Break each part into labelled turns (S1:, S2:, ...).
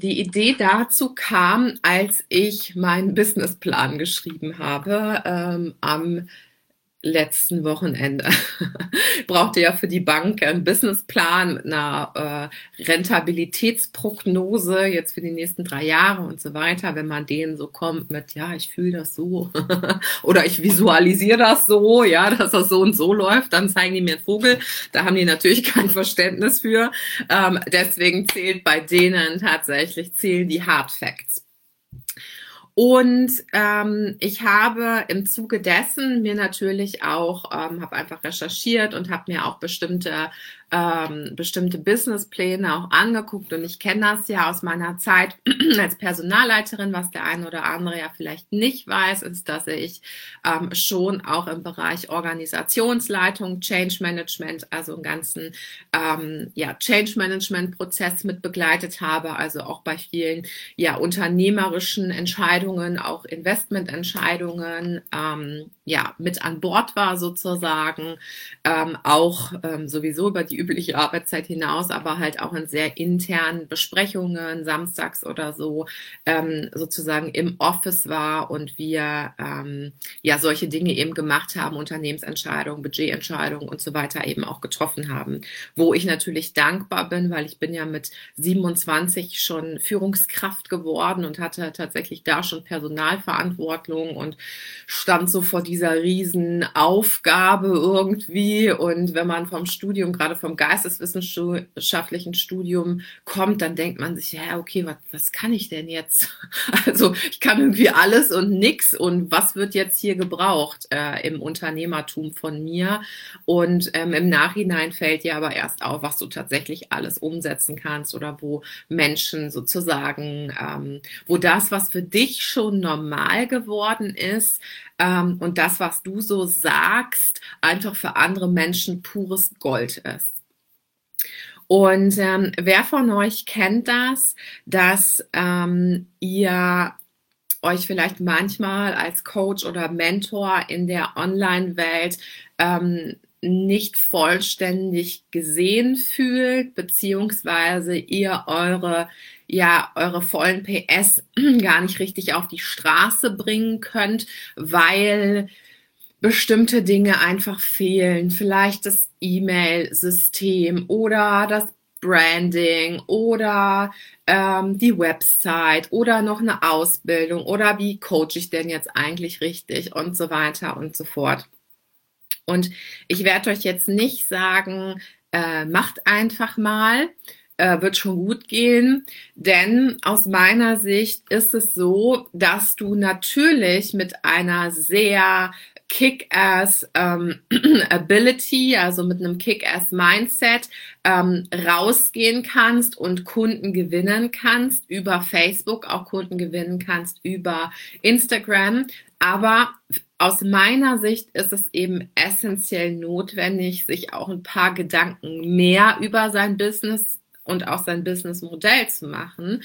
S1: Die Idee dazu kam, als ich meinen Businessplan geschrieben habe, am letzten Wochenende. Ich brauchte ja für die Bank einen Businessplan mit einer Rentabilitätsprognose jetzt für die nächsten 3 Jahre und so weiter. Wenn man denen so kommt mit, ja, ich fühle das so oder ich visualisiere das so, ja, dass das so und so läuft, dann zeigen die mir einen Vogel. Da haben die natürlich kein Verständnis für. Deswegen zählen die Hard Facts. Und ich habe im Zuge dessen mir natürlich auch, habe einfach recherchiert und habe mir auch bestimmte Businesspläne auch angeguckt. Und ich kenne das ja aus meiner Zeit als Personalleiterin. Was der eine oder andere ja vielleicht nicht weiß, ist, dass ich schon auch im Bereich Organisationsleitung, Change Management, also einen ganzen Change Management Prozess mit begleitet habe. Also auch bei vielen unternehmerischen Entscheidungen, auch Investmententscheidungen mit an Bord war sozusagen, sowieso über die übliche Arbeitszeit hinaus, aber halt auch in sehr internen Besprechungen, samstags oder so, sozusagen im Office war und wir solche Dinge eben gemacht haben, Unternehmensentscheidungen, Budgetentscheidungen und so weiter eben auch getroffen haben. Wo ich natürlich dankbar bin, weil ich bin ja mit 27 schon Führungskraft geworden und hatte tatsächlich da schon Personalverantwortung und stand so vor dieser riesen Aufgabe irgendwie. Und wenn man vom Studium, gerade vom geisteswissenschaftlichen Studium kommt, dann denkt man sich, ja, okay, was kann ich denn jetzt? Also ich kann irgendwie alles und nix. Und was wird jetzt hier gebraucht im Unternehmertum von mir? Und im Nachhinein fällt dir aber erst auf, was du tatsächlich alles umsetzen kannst oder wo Menschen sozusagen, wo das, was für dich schon normal geworden ist, und das, was du so sagst, einfach für andere Menschen pures Gold ist. Und wer von euch kennt das, dass ihr euch vielleicht manchmal als Coach oder Mentor in der Online-Welt nicht vollständig gesehen fühlt, beziehungsweise ihr eure vollen PS gar nicht richtig auf die Straße bringen könnt, weil bestimmte Dinge einfach fehlen. Vielleicht das E-Mail-System oder das Branding oder die Website oder noch eine Ausbildung oder wie coache ich denn jetzt eigentlich richtig und so weiter und so fort. Und ich werde euch jetzt nicht sagen, macht einfach mal, wird schon gut gehen, denn aus meiner Sicht ist es so, dass du natürlich mit einer sehr Kick-Ass Ability, also mit einem Kick-Ass Mindset rausgehen kannst und Kunden gewinnen kannst über Facebook, auch Kunden gewinnen kannst über Instagram. Aber aus meiner Sicht ist es eben essentiell notwendig, sich auch ein paar Gedanken mehr über sein Business und auch sein Businessmodell zu machen,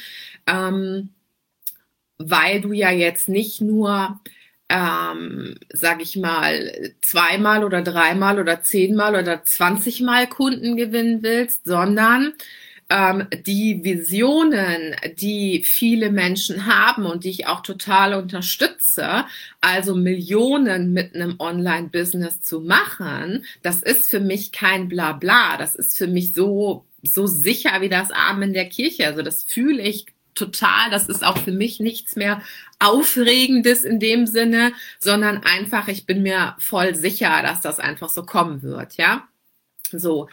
S1: weil du ja jetzt nicht nur sag ich mal, 2-mal oder 3-mal oder 10-mal oder 20-mal Kunden gewinnen willst, sondern die Visionen, die viele Menschen haben und die ich auch total unterstütze, also Millionen mit einem Online-Business zu machen, das ist für mich kein Blabla, das ist für mich so sicher wie das Amen in der Kirche, also das fühle ich total, das ist auch für mich nichts mehr Aufregendes in dem Sinne, sondern einfach, ich bin mir voll sicher, dass das einfach so kommen wird, ja. So,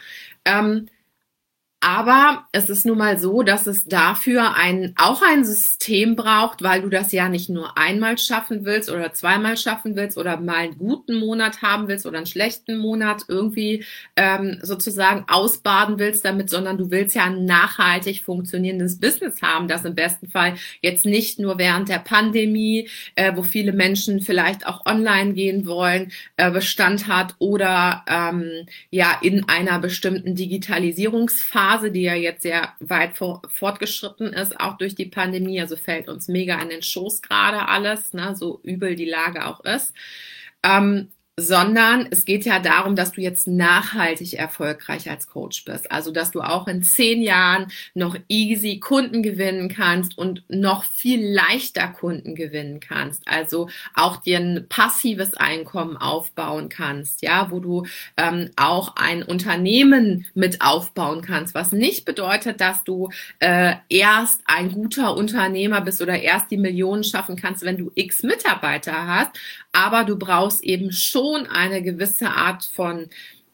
S1: aber es ist nun mal so, dass es dafür auch ein System braucht, weil du das ja nicht nur einmal schaffen willst oder 2-mal schaffen willst oder mal einen guten Monat haben willst oder einen schlechten Monat irgendwie sozusagen ausbaden willst damit, sondern du willst ja ein nachhaltig funktionierendes Business haben, das im besten Fall jetzt nicht nur während der Pandemie, wo viele Menschen vielleicht auch online gehen wollen, Bestand hat oder in einer bestimmten Digitalisierungsphase, die ja jetzt sehr weit fortgeschritten ist, auch durch die Pandemie, also fällt uns mega in den Schoß gerade alles, ne, so übel die Lage auch ist. sondern es geht ja darum, dass du jetzt nachhaltig erfolgreich als Coach bist. Also, dass du auch in 10 Jahren noch easy Kunden gewinnen kannst und noch viel leichter Kunden gewinnen kannst. Also auch dir ein passives Einkommen aufbauen kannst, ja, wo du auch ein Unternehmen mit aufbauen kannst, was nicht bedeutet, dass du erst ein guter Unternehmer bist oder erst die Millionen schaffen kannst, wenn du x Mitarbeiter hast, aber du brauchst eben schon eine gewisse Art von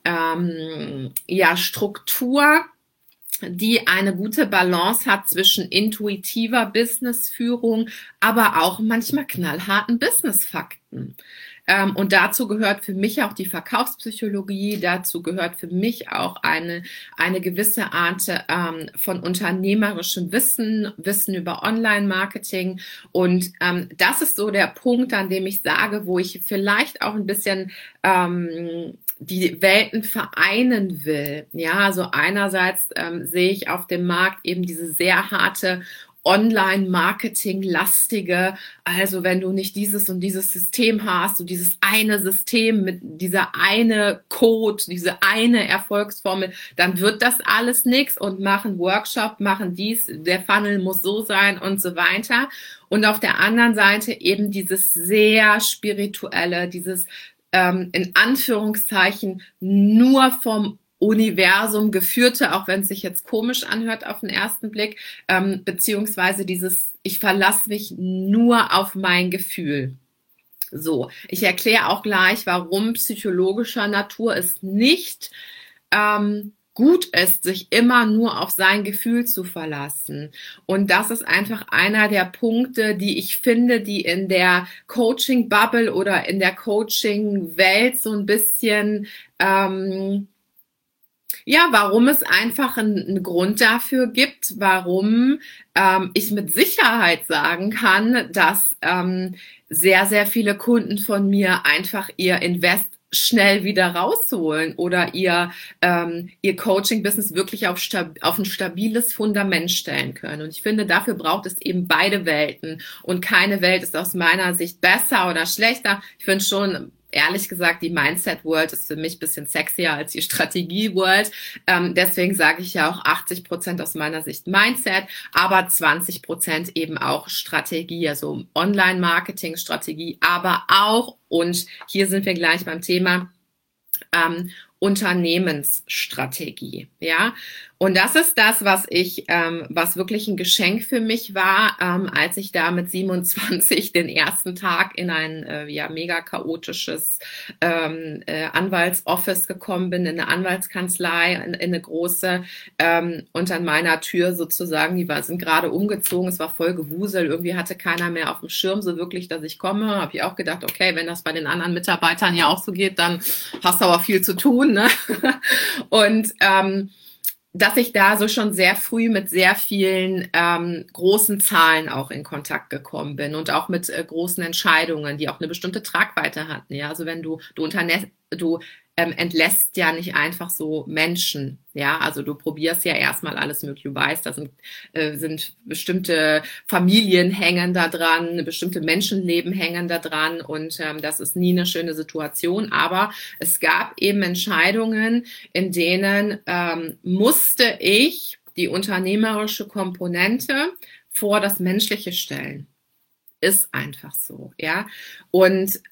S1: Struktur, die eine gute Balance hat zwischen intuitiver Businessführung, aber auch manchmal knallharten Businessfakten. Und dazu gehört für mich auch die Verkaufspsychologie, dazu gehört für mich auch eine gewisse Art von unternehmerischem Wissen über Online-Marketing. Und das ist so der Punkt, an dem ich sage, wo ich vielleicht auch ein bisschen die Welten vereinen will. Ja, also einerseits sehe ich auf dem Markt eben diese sehr harte Online-Marketing-lastige, also wenn du nicht dieses und dieses System hast, so dieses eine System mit dieser eine Code, diese eine Erfolgsformel, dann wird das alles nichts und machen Workshop, machen dies, der Funnel muss so sein und so weiter. Und auf der anderen Seite eben dieses sehr spirituelle, dieses in Anführungszeichen nur vom Universum geführte, auch wenn es sich jetzt komisch anhört auf den ersten Blick, beziehungsweise dieses, ich verlasse mich nur auf mein Gefühl. So, ich erkläre auch gleich, warum psychologischer Natur es nicht gut ist, sich immer nur auf sein Gefühl zu verlassen. Und das ist einfach einer der Punkte, die ich finde, die in der Coaching-Bubble oder in der Coaching-Welt so ein bisschen warum es einfach einen Grund dafür gibt, warum ich mit Sicherheit sagen kann, dass sehr, sehr viele Kunden von mir einfach ihr Invest schnell wieder rausholen oder ihr Coaching-Business wirklich auf ein stabiles Fundament stellen können. Und ich finde, dafür braucht es eben beide Welten. Und keine Welt ist aus meiner Sicht besser oder schlechter. Ich finde schon, ehrlich gesagt, die Mindset-World ist für mich ein bisschen sexier als die Strategie-World. Deswegen sage ich ja auch 80% aus meiner Sicht Mindset, aber 20% eben auch Strategie, also Online-Marketing-Strategie, aber auch, und hier sind wir gleich beim Thema, Unternehmensstrategie, ja. Und das ist das, was wirklich ein Geschenk für mich war, als ich da mit 27 den ersten Tag in ein mega chaotisches Anwaltsoffice gekommen bin, in eine Anwaltskanzlei, in eine große, und an meiner Tür sozusagen, sind gerade umgezogen, es war voll Gewusel, irgendwie hatte keiner mehr auf dem Schirm so wirklich, dass ich komme, habe ich auch gedacht, okay, wenn das bei den anderen Mitarbeitern ja auch so geht, dann hast du aber viel zu tun, ne? Und dass ich da so schon sehr früh mit sehr vielen großen Zahlen auch in Kontakt gekommen bin und auch mit großen Entscheidungen, die auch eine bestimmte Tragweite hatten. Ja, also wenn du entlässt ja nicht einfach so Menschen. Ja, also du probierst ja erstmal alles mögliche. Du weißt, da sind bestimmte Familien hängen da dran, bestimmte Menschenleben hängen da dran und das ist nie eine schöne Situation. Aber es gab eben Entscheidungen, in denen musste ich die unternehmerische Komponente vor das Menschliche stellen. Ist einfach so, ja. Und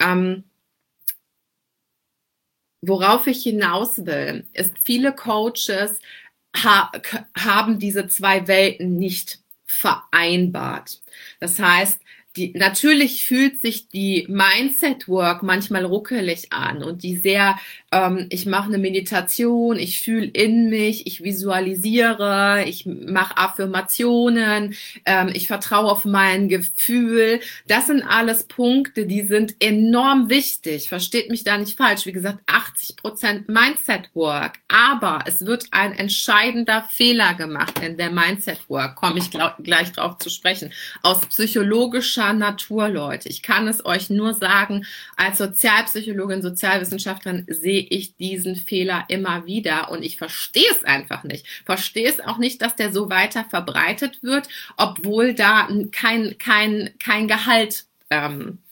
S1: worauf ich hinaus will, ist, viele Coaches haben diese zwei Welten nicht vereinbart. Das heißt, natürlich fühlt sich die Mindset-Work manchmal ruckelig an und die sehr, ich mache eine Meditation, ich fühle in mich, ich visualisiere, ich mache Affirmationen, ich vertraue auf mein Gefühl. Das sind alles Punkte, die sind enorm wichtig. Versteht mich da nicht falsch. Wie gesagt, 80% Mindset-Work. Aber es wird ein entscheidender Fehler gemacht in der Mindset-Work. Komme ich gleich drauf zu sprechen. Aus psychologischer Natur, Leute. Ich kann es euch nur sagen, als Sozialpsychologin, Sozialwissenschaftlerin sehe ich diesen Fehler immer wieder und ich verstehe es einfach nicht. Verstehe es auch nicht, dass der so weiter verbreitet wird, obwohl da kein Gehalt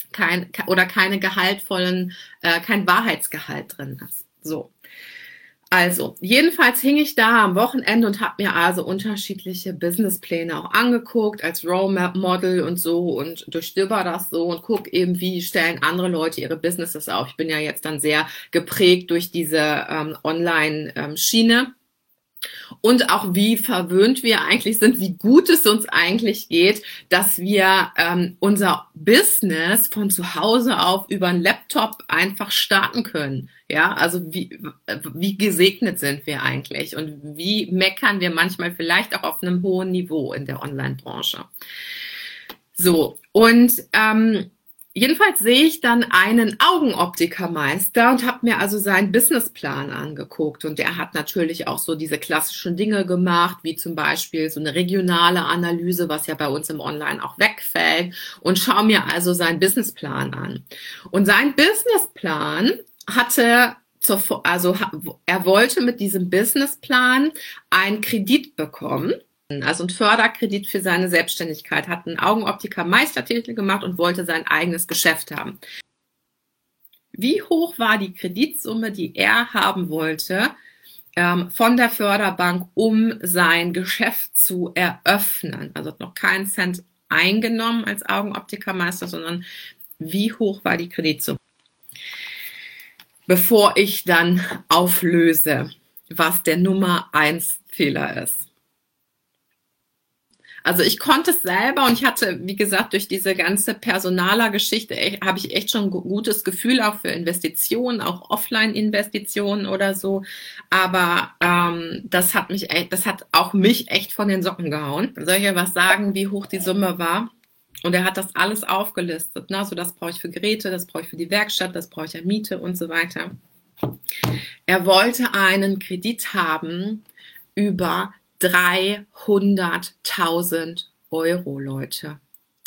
S1: keine gehaltvollen, kein Wahrheitsgehalt drin ist. So. Also, jedenfalls hing ich da am Wochenende und habe mir also unterschiedliche Businesspläne auch angeguckt als Role Model und so und durchstöber das so und guck eben, wie stellen andere Leute ihre Businesses auf. Ich bin ja jetzt dann sehr geprägt durch diese Online-Schiene. Und auch wie verwöhnt wir eigentlich sind, wie gut es uns eigentlich geht, dass wir unser Business von zu Hause auf über einen Laptop einfach starten können. Ja, also wie gesegnet sind wir eigentlich und wie meckern wir manchmal vielleicht auch auf einem hohen Niveau in der Online-Branche. So, und jedenfalls sehe ich dann einen Augenoptikermeister und habe mir also seinen Businessplan angeguckt. Und der hat natürlich auch so diese klassischen Dinge gemacht, wie zum Beispiel so eine regionale Analyse, was ja bei uns im Online auch wegfällt. Und schaue mir also seinen Businessplan an. Und sein Businessplan er wollte mit diesem Businessplan einen Kredit bekommen. Also ein Förderkredit für seine Selbstständigkeit, hat einen Augenoptiker-Meistertitel gemacht und wollte sein eigenes Geschäft haben. Wie hoch war die Kreditsumme, die er haben wollte von der Förderbank, um sein Geschäft zu eröffnen? Also hat noch keinen Cent eingenommen als Augenoptikermeister, sondern wie hoch war die Kreditsumme? Bevor ich dann auflöse, was der Nummer 1 Fehler ist. Also ich konnte es selber und ich hatte, wie gesagt, durch diese ganze Personaler-Geschichte habe ich echt schon ein gutes Gefühl auch für Investitionen, auch Offline-Investitionen oder so. Aber das hat auch mich echt von den Socken gehauen. Soll ich ja was sagen, wie hoch die Summe war? Und er hat das alles aufgelistet. Ne? Also das brauche ich für Geräte, das brauche ich für die Werkstatt, das brauche ich an Miete und so weiter. Er wollte einen Kredit haben über 300.000 Euro, Leute.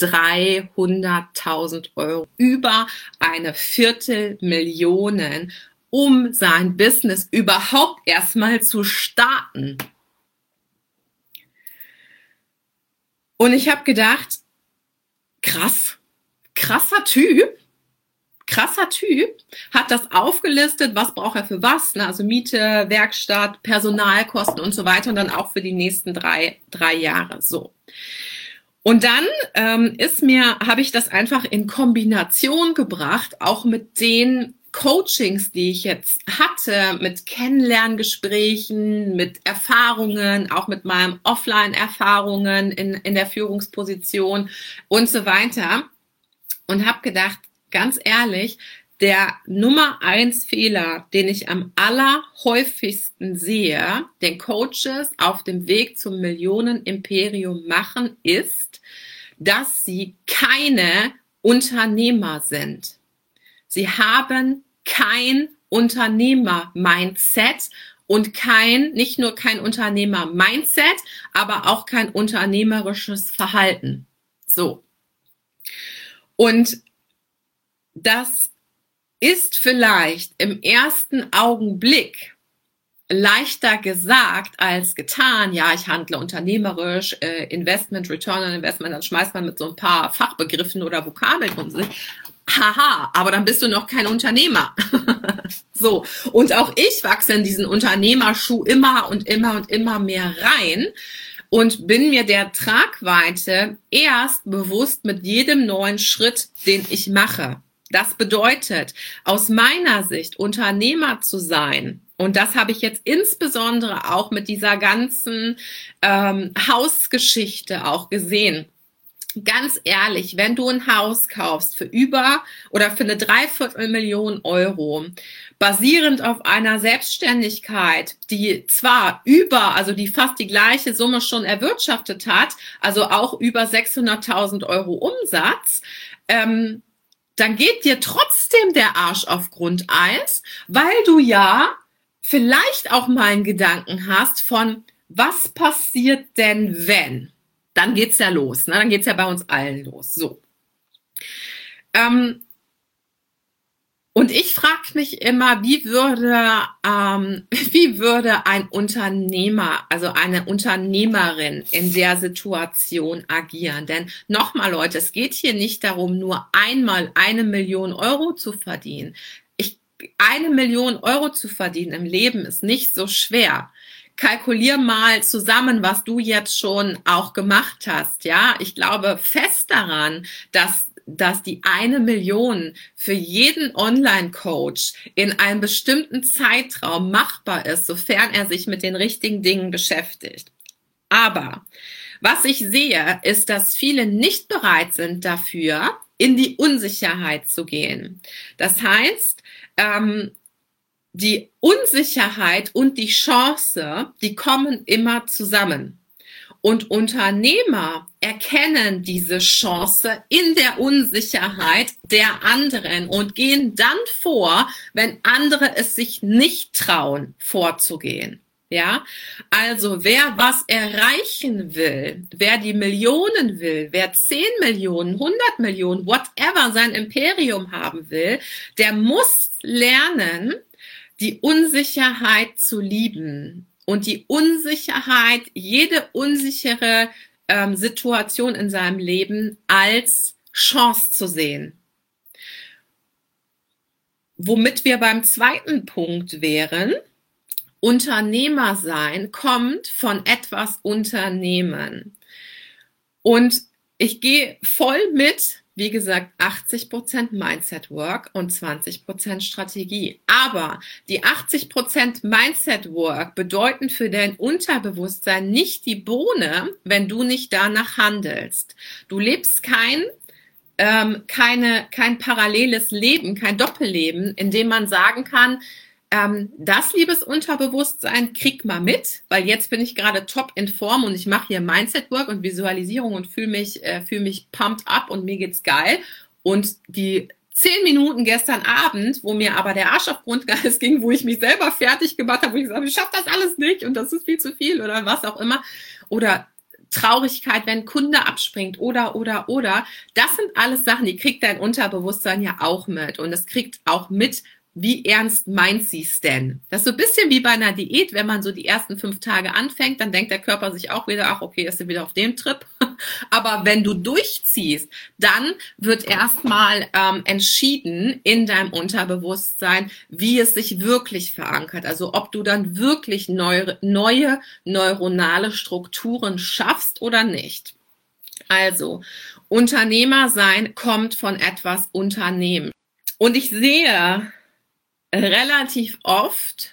S1: 300.000 Euro. Über eine Viertelmillion, um sein Business überhaupt erstmal zu starten. Und ich habe gedacht, krasser Typ, hat das aufgelistet, was braucht er für was, ne? Also Miete, Werkstatt, Personalkosten und so weiter und dann auch für die nächsten drei Jahre, so. Und dann habe ich das einfach in Kombination gebracht, auch mit den Coachings, die ich jetzt hatte, mit Kennenlerngesprächen, mit Erfahrungen, auch mit meinen Offline-Erfahrungen in der Führungsposition und so weiter. Und habe gedacht, ganz ehrlich, der Nummer 1 Fehler, den ich am allerhäufigsten sehe, den Coaches auf dem Weg zum Millionenimperium machen, ist, dass sie keine Unternehmer sind. Sie haben kein Unternehmer-Mindset und nicht nur kein Unternehmer-Mindset, aber auch kein unternehmerisches Verhalten. So. Und das ist vielleicht im ersten Augenblick leichter gesagt als getan. Ja, ich handle unternehmerisch, Investment, Return on Investment, dann schmeißt man mit so ein paar Fachbegriffen oder Vokabeln um sich. Haha, aber dann bist du noch kein Unternehmer. So, und auch ich wachse in diesen Unternehmerschuh immer und immer mehr rein und bin mir der Tragweite erst bewusst mit jedem neuen Schritt, den ich mache. Das bedeutet, aus meiner Sicht, Unternehmer zu sein, und das habe ich jetzt insbesondere auch mit dieser ganzen Hausgeschichte auch gesehen. Ganz ehrlich, wenn du ein Haus kaufst für für eine 250.000 Euro, basierend auf einer Selbstständigkeit, die zwar die fast die gleiche Summe schon erwirtschaftet hat, also auch über 600.000 Euro Umsatz, dann geht dir trotzdem der Arsch auf Grundeis, weil du ja vielleicht auch mal einen Gedanken hast von, was passiert denn, wenn? Dann geht's ja los, ne? Dann geht's ja bei uns allen los. So. Und ich frage mich immer, wie würde ein Unternehmer, also eine Unternehmerin in der Situation agieren? Denn nochmal, Leute, es geht hier nicht darum, nur einmal 1 Million Euro zu verdienen. 1 Million Euro zu verdienen im Leben ist nicht so schwer. Kalkulier mal zusammen, was du jetzt schon auch gemacht hast. Ja, ich glaube fest daran, dass die 1 Million für jeden Online-Coach in einem bestimmten Zeitraum machbar ist, sofern er sich mit den richtigen Dingen beschäftigt. Aber was ich sehe, ist, dass viele nicht bereit sind dafür, in die Unsicherheit zu gehen. Das heißt, die Unsicherheit und die Chance, die kommen immer zusammen. Und Unternehmer erkennen diese Chance in der Unsicherheit der anderen und gehen dann vor, wenn andere es sich nicht trauen, vorzugehen. Ja, also wer was erreichen will, wer die Millionen will, wer 10 Millionen, 100 Millionen, whatever sein Imperium haben will, der muss lernen, die Unsicherheit zu lieben und die Unsicherheit, jede unsichere Situation in seinem Leben als Chance zu sehen. Womit wir beim zweiten Punkt wären, Unternehmer sein kommt von etwas Unternehmen. Und ich gehe voll mit, wie gesagt, 80% Mindset Work und 20% Strategie. Aber die 80% Mindset Work bedeuten für dein Unterbewusstsein nicht die Bohne, wenn du nicht danach handelst. Du lebst kein paralleles Leben, kein Doppelleben, in dem man sagen kann, das, liebes Unterbewusstsein, krieg mal mit, weil jetzt bin ich gerade top in Form und ich mache hier Mindset Work und Visualisierung und fühle mich pumped up und mir geht's geil. Und die 10 Minuten gestern Abend, wo mir aber der Arsch auf Grundgeist ging, wo ich mich selber fertig gemacht habe, wo ich gesagt habe, ich schaffe das alles nicht und das ist viel zu viel oder was auch immer. Oder Traurigkeit, wenn ein Kunde abspringt oder. Das sind alles Sachen, die kriegt dein Unterbewusstsein ja auch mit. Und es kriegt auch mit, wie ernst meint sie es denn? Das ist so ein bisschen wie bei einer Diät, wenn man so die ersten 5 Tage anfängt, dann denkt der Körper sich auch wieder, ach okay, ist er wieder auf dem Trip. Aber wenn du durchziehst, dann wird erstmal entschieden in deinem Unterbewusstsein, wie es sich wirklich verankert. Also ob du dann wirklich neue neuronale Strukturen schaffst oder nicht. Also Unternehmer sein kommt von etwas Unternehmen. Und ich sehe relativ oft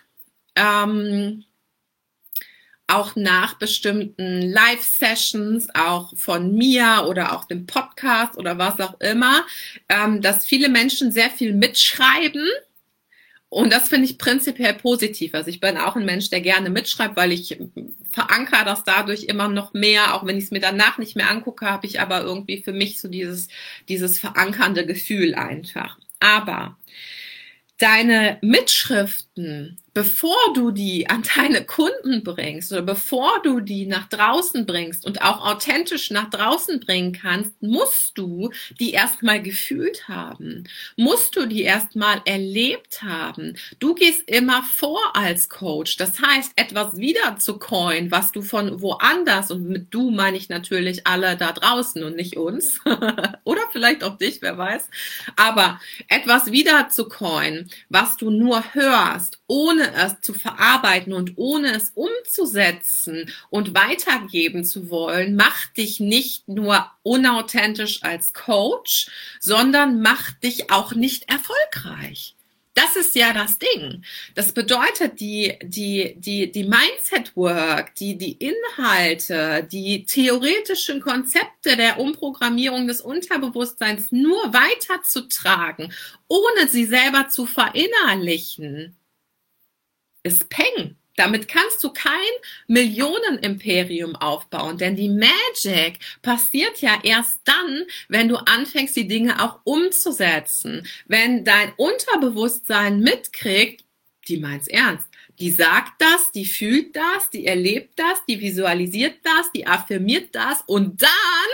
S1: auch nach bestimmten Live-Sessions, auch von mir oder auch dem Podcast oder was auch immer, dass viele Menschen sehr viel mitschreiben. Und das finde ich prinzipiell positiv. Also ich bin auch ein Mensch, der gerne mitschreibt, weil ich verankere das dadurch immer noch mehr. Auch wenn ich es mir danach nicht mehr angucke, habe ich aber irgendwie für mich so dieses verankernde Gefühl einfach. Aber deine Mitschriften, bevor du die an deine Kunden bringst oder bevor du die nach draußen bringst und auch authentisch nach draußen bringen kannst, musst du die erstmal gefühlt haben, musst du die erstmal erlebt haben. Du gehst immer vor als Coach, das heißt, etwas wieder zu coinen, was du von woanders, und mit du meine ich natürlich alle da draußen und nicht uns oder vielleicht auch dich, wer weiß, aber etwas wieder zu coinen, was du nur hörst, ohne es zu verarbeiten und ohne es umzusetzen und weitergeben zu wollen, macht dich nicht nur unauthentisch als Coach, sondern macht dich auch nicht erfolgreich. Das ist ja das Ding. Das bedeutet, die Mindset Work, die Inhalte, die theoretischen Konzepte der Umprogrammierung des Unterbewusstseins nur weiterzutragen, ohne sie selber zu verinnerlichen, ist Peng. Damit kannst du kein Millionenimperium aufbauen, denn die Magic passiert ja erst dann, wenn du anfängst, die Dinge auch umzusetzen. Wenn dein Unterbewusstsein mitkriegt, die meint's ernst. Die sagt das, die fühlt das, die erlebt das, die visualisiert das, die affirmiert das und dann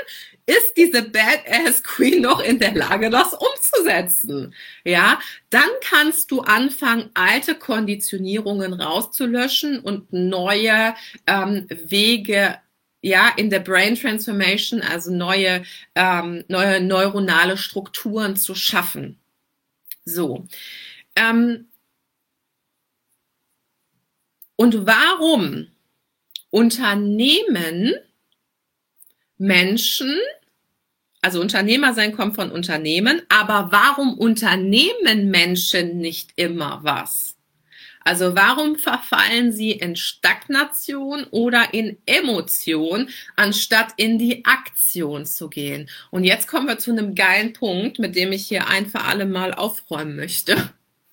S1: ist diese Badass Queen noch in der Lage, das umzusetzen? Ja, dann kannst du anfangen, alte Konditionierungen rauszulöschen und neue Wege, ja, in der Brain Transformation, also neue neuronale Strukturen zu schaffen. So. Und warum Unternehmen Menschen, also Unternehmer sein kommt von Unternehmen, aber warum unternehmen Menschen nicht immer was? Also warum verfallen sie in Stagnation oder in Emotion, anstatt in die Aktion zu gehen? Und jetzt kommen wir zu einem geilen Punkt, mit dem ich hier ein für alle Mal aufräumen möchte.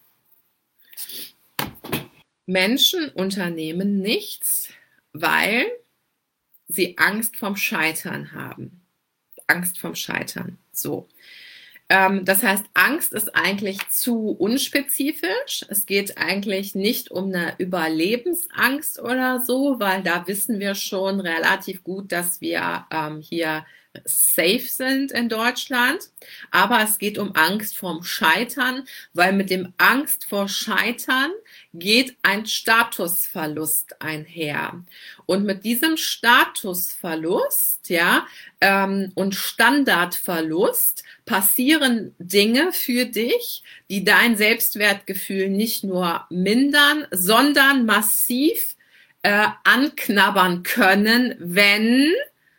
S1: Menschen unternehmen nichts, weil sie Angst vorm Scheitern haben. Angst vorm Scheitern. So. Das heißt, Angst ist eigentlich zu unspezifisch. Es geht eigentlich nicht um eine Überlebensangst oder so, weil da wissen wir schon relativ gut, dass wir hier safe sind in Deutschland. Aber es geht um Angst vorm Scheitern, weil mit dem Angst vor Scheitern geht ein Statusverlust einher. Und mit diesem Statusverlust, ja, und Standardverlust passieren Dinge für dich, die dein Selbstwertgefühl nicht nur mindern, sondern massiv anknabbern können, wenn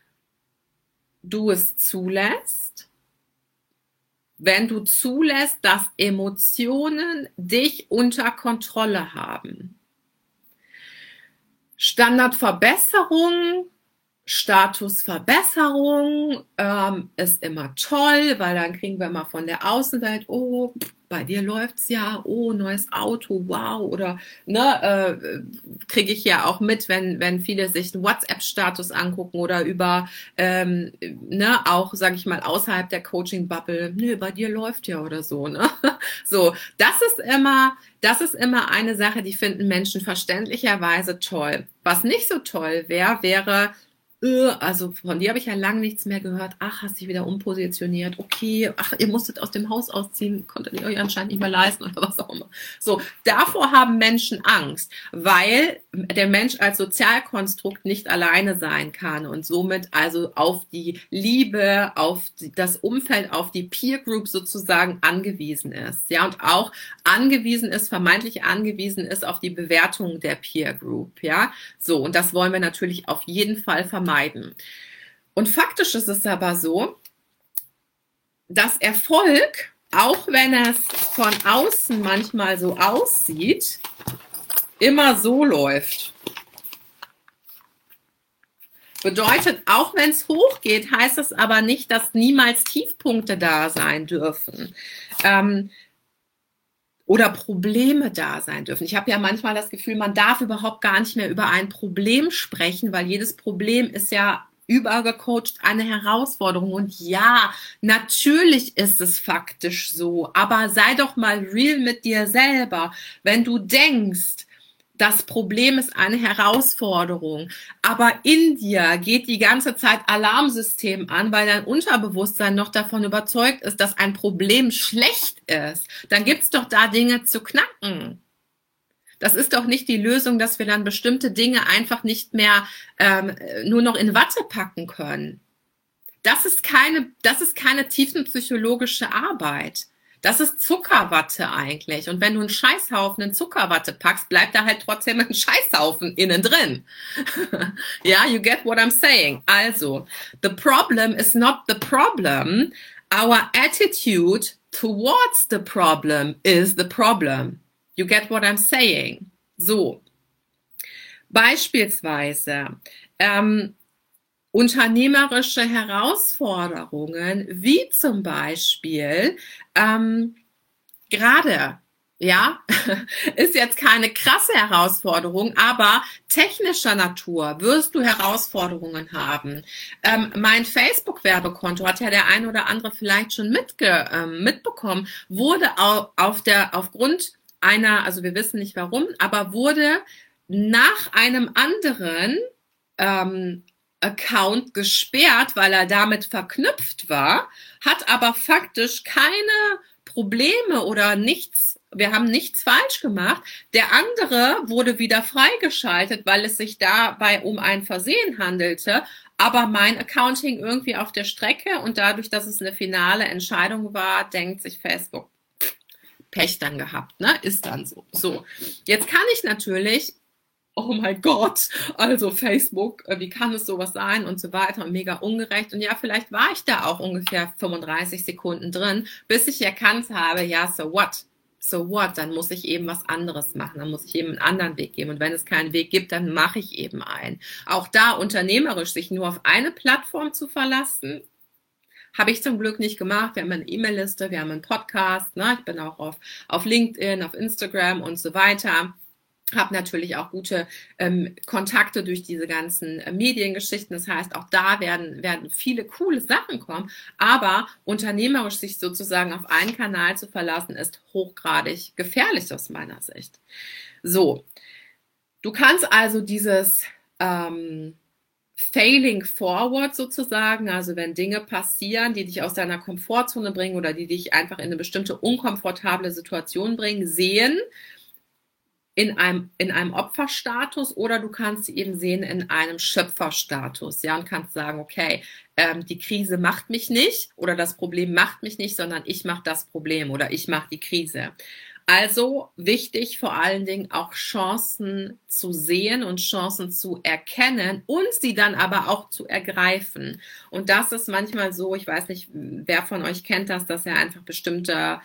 S1: du es zulässt, wenn du zulässt, dass Emotionen dich unter Kontrolle haben. Standardverbesserung, Statusverbesserung ist immer toll, weil dann kriegen wir mal von der Außenwelt, oh, bei dir läuft's ja, oh, neues Auto, wow, oder ne, kriege ich ja auch mit, wenn viele sich einen WhatsApp-Status angucken oder über, ne, auch, sage ich mal, außerhalb der Coaching-Bubble, nö, bei dir läuft ja oder so, ne, so, das ist immer eine Sache, die finden Menschen verständlicherweise toll. Was nicht so toll wäre, also von dir habe ich ja lange nichts mehr gehört. Ach, hast dich wieder umpositioniert. Okay, ach, ihr musstet aus dem Haus ausziehen, konntet ihr euch anscheinend nicht mehr leisten oder was auch immer. So, davor haben Menschen Angst, weil der Mensch als Sozialkonstrukt nicht alleine sein kann und somit also auf die Liebe, auf das Umfeld, auf die Peer Group sozusagen angewiesen ist. Ja, und auch vermeintlich angewiesen ist auf die Bewertung der Peer Group. Ja, so, und das wollen wir natürlich auf jeden Fall vermeiden. Und faktisch ist es aber so, dass Erfolg, auch wenn es von außen manchmal so aussieht, immer so läuft. Bedeutet, auch wenn es hochgeht, heißt es aber nicht, dass niemals Tiefpunkte da sein dürfen. Oder Probleme da sein dürfen. Ich habe ja manchmal das Gefühl, man darf überhaupt gar nicht mehr über ein Problem sprechen, weil jedes Problem ist ja übergecoacht eine Herausforderung. Und ja, natürlich ist es faktisch so, aber sei doch mal real mit dir selber. Wenn du denkst, das Problem ist eine Herausforderung, aber in dir geht die ganze Zeit Alarmsystem an, weil dein Unterbewusstsein noch davon überzeugt ist, dass ein Problem schlecht ist. Dann gibt's doch da Dinge zu knacken. Das ist doch nicht die Lösung, dass wir dann bestimmte Dinge einfach nicht mehr nur noch in Watte packen können. Das ist keine tiefenpsychologische Arbeit. Das ist Zuckerwatte eigentlich. Und wenn du einen Scheißhaufen in Zuckerwatte packst, bleibt da halt trotzdem ein Scheißhaufen innen drin. Ja, you get what I'm saying. Also, the problem is not the problem. Our attitude towards the problem is the problem. You get what I'm saying? So. Beispielsweise, unternehmerische Herausforderungen, wie zum Beispiel gerade, ja, ist jetzt keine krasse Herausforderung, aber technischer Natur wirst du Herausforderungen haben. Mein Facebook-Werbekonto, hat ja der ein oder andere vielleicht schon mitbekommen, wurde aufgrund einer, also wir wissen nicht warum, aber wurde nach einem anderen Account gesperrt, weil er damit verknüpft war, hat aber faktisch keine Probleme oder nichts, wir haben nichts falsch gemacht. Der andere wurde wieder freigeschaltet, weil es sich dabei um ein Versehen handelte, aber mein Account hing irgendwie auf der Strecke und dadurch, dass es eine finale Entscheidung war, denkt sich Facebook, Pech dann gehabt, ne? Ist dann so. So, jetzt kann ich natürlich, oh mein Gott, also Facebook, wie kann es sowas sein und so weiter und mega ungerecht. Und ja, vielleicht war ich da auch ungefähr 35 Sekunden drin, bis ich erkannt habe, ja, so what? So what? Dann muss ich eben was anderes machen, dann muss ich eben einen anderen Weg geben. Und wenn es keinen Weg gibt, dann mache ich eben einen. Auch da unternehmerisch sich nur auf eine Plattform zu verlassen, habe ich zum Glück nicht gemacht. Wir haben eine E-Mail-Liste, wir haben einen Podcast, ne? Ich bin auch auf LinkedIn, auf Instagram und so weiter. Habe natürlich auch gute Kontakte durch diese ganzen Mediengeschichten. Das heißt, auch da werden viele coole Sachen kommen. Aber unternehmerisch sich sozusagen auf einen Kanal zu verlassen, ist hochgradig gefährlich aus meiner Sicht. So, du kannst also dieses Failing forward sozusagen, also wenn Dinge passieren, die dich aus deiner Komfortzone bringen oder die dich einfach in eine bestimmte unkomfortable Situation bringen, sehen in einem Opferstatus oder du kannst sie eben sehen in einem Schöpferstatus, ja, und kannst sagen, okay, die Krise macht mich nicht oder das Problem macht mich nicht, sondern ich mache das Problem oder ich mache die Krise. Also wichtig vor allen Dingen auch Chancen zu sehen und Chancen zu erkennen und sie dann aber auch zu ergreifen. Und das ist manchmal so, ich weiß nicht, wer von euch kennt das, dass er einfach bestimmte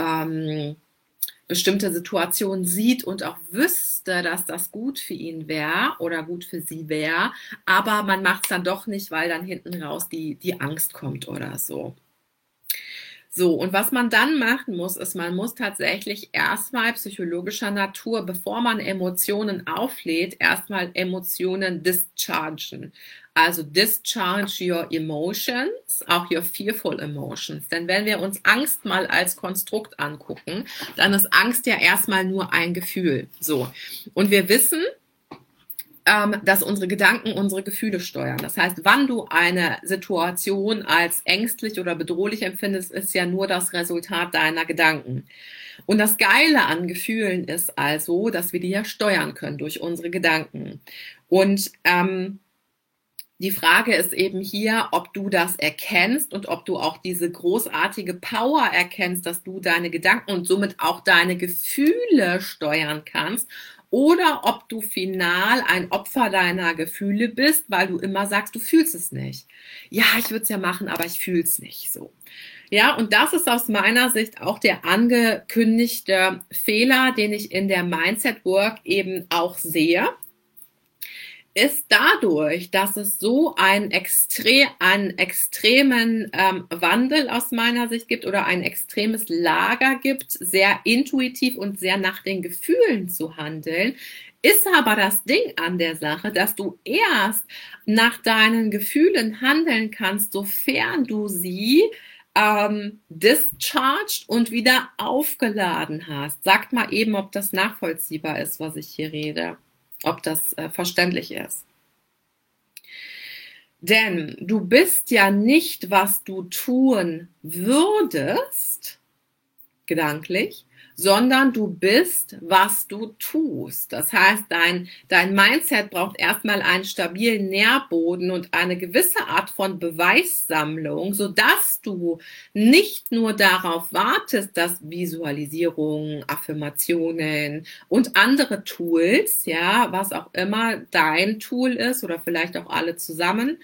S1: Situationen sieht und auch wüsste, dass das gut für ihn wäre oder gut für sie wäre, aber man macht es dann doch nicht, weil dann hinten raus die Angst kommt oder so. So, und was man dann machen muss, ist, man muss tatsächlich erstmal psychologischer Natur, bevor man Emotionen auflädt, erstmal Emotionen dischargen. Also discharge your emotions, auch your fearful emotions. Denn wenn wir uns Angst mal als Konstrukt angucken, dann ist Angst ja erstmal nur ein Gefühl. So, und wir wissen, dass unsere Gedanken unsere Gefühle steuern. Das heißt, wann du eine Situation als ängstlich oder bedrohlich empfindest, ist ja nur das Resultat deiner Gedanken. Und das Geile an Gefühlen ist also, dass wir die ja steuern können durch unsere Gedanken. Und die Frage ist eben hier, ob du das erkennst und ob du auch diese großartige Power erkennst, dass du deine Gedanken und somit auch deine Gefühle steuern kannst. Oder ob du final ein Opfer deiner Gefühle bist, weil du immer sagst, du fühlst es nicht. Ja, ich würde es ja machen, aber ich fühle es nicht so. Ja, und das ist aus meiner Sicht auch der angekündigte Fehler, den ich in der Mindset Work eben auch sehe, ist dadurch, dass es so einen extremen Wandel aus meiner Sicht gibt oder ein extremes Lager gibt, sehr intuitiv und sehr nach den Gefühlen zu handeln, ist aber das Ding an der Sache, dass du erst nach deinen Gefühlen handeln kannst, sofern du sie discharged und wieder aufgeladen hast. Sagt mal eben, ob das nachvollziehbar ist, was ich hier rede. Ob das verständlich ist. Denn du bist ja nicht, was du tun würdest, gedanklich, sondern du bist, was du tust. Das heißt, dein Mindset braucht erstmal einen stabilen Nährboden und eine gewisse Art von Beweissammlung, sodass du nicht nur darauf wartest, dass Visualisierungen, Affirmationen und andere Tools, ja, was auch immer dein Tool ist oder vielleicht auch alle zusammen,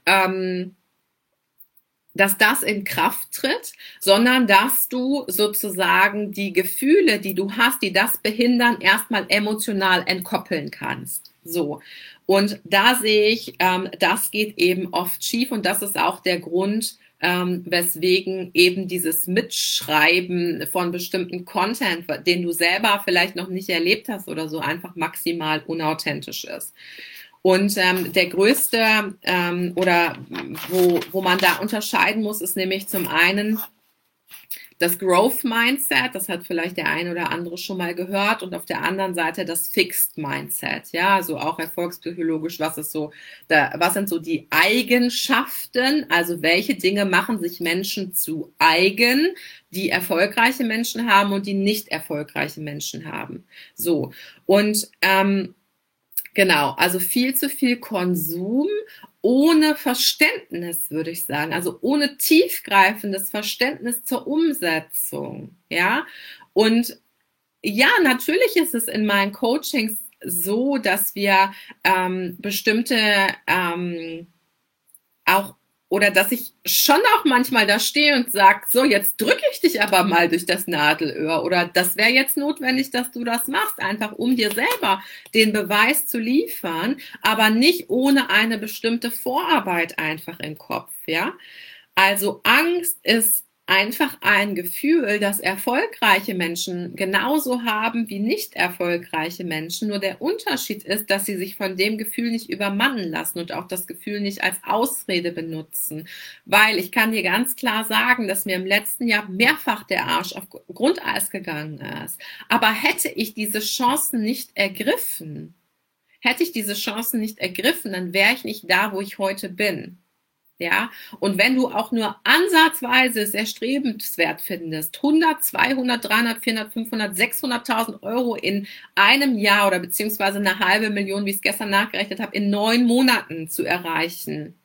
S1: dass das in Kraft tritt, sondern dass du sozusagen die Gefühle, die du hast, die das behindern, erstmal emotional entkoppeln kannst. So. Und da sehe ich, das geht eben oft schief und das ist auch der Grund, weswegen eben dieses Mitschreiben von bestimmten Content, den du selber vielleicht noch nicht erlebt hast oder so, einfach maximal unauthentisch ist. Und der größte oder wo man da unterscheiden muss, ist nämlich zum einen das Growth Mindset, das hat vielleicht der eine oder andere schon mal gehört, und auf der anderen Seite das Fixed Mindset, ja, also auch erfolgspsychologisch, was sind so die Eigenschaften, also welche Dinge machen sich Menschen zu eigen, die erfolgreiche Menschen haben und die nicht erfolgreiche Menschen haben. So, und genau, also viel zu viel Konsum ohne Verständnis, würde ich sagen, also ohne tiefgreifendes Verständnis zur Umsetzung, ja. Und ja, natürlich ist es in meinen Coachings so, dass wir bestimmte auch, oder dass ich schon auch manchmal da stehe und sage, so, jetzt drücke ich dich aber mal durch das Nadelöhr, oder das wäre jetzt notwendig, dass du das machst, einfach um dir selber den Beweis zu liefern, aber nicht ohne eine bestimmte Vorarbeit einfach im Kopf, ja. Also Angst ist einfach ein Gefühl, das erfolgreiche Menschen genauso haben wie nicht erfolgreiche Menschen. Nur der Unterschied ist, dass sie sich von dem Gefühl nicht übermannen lassen und auch das Gefühl nicht als Ausrede benutzen. Weil ich kann dir ganz klar sagen, dass mir im letzten Jahr mehrfach der Arsch auf Grundeis gegangen ist. Aber hätte ich diese Chancen nicht ergriffen, dann wäre ich nicht da, wo ich heute bin. Ja, und wenn du auch nur ansatzweise es erstrebenswert findest, 100, 200, 300, 400, 500, 600.000 Euro in einem Jahr oder beziehungsweise eine halbe Million, wie ich es gestern nachgerechnet habe, in 9 Monaten zu erreichen,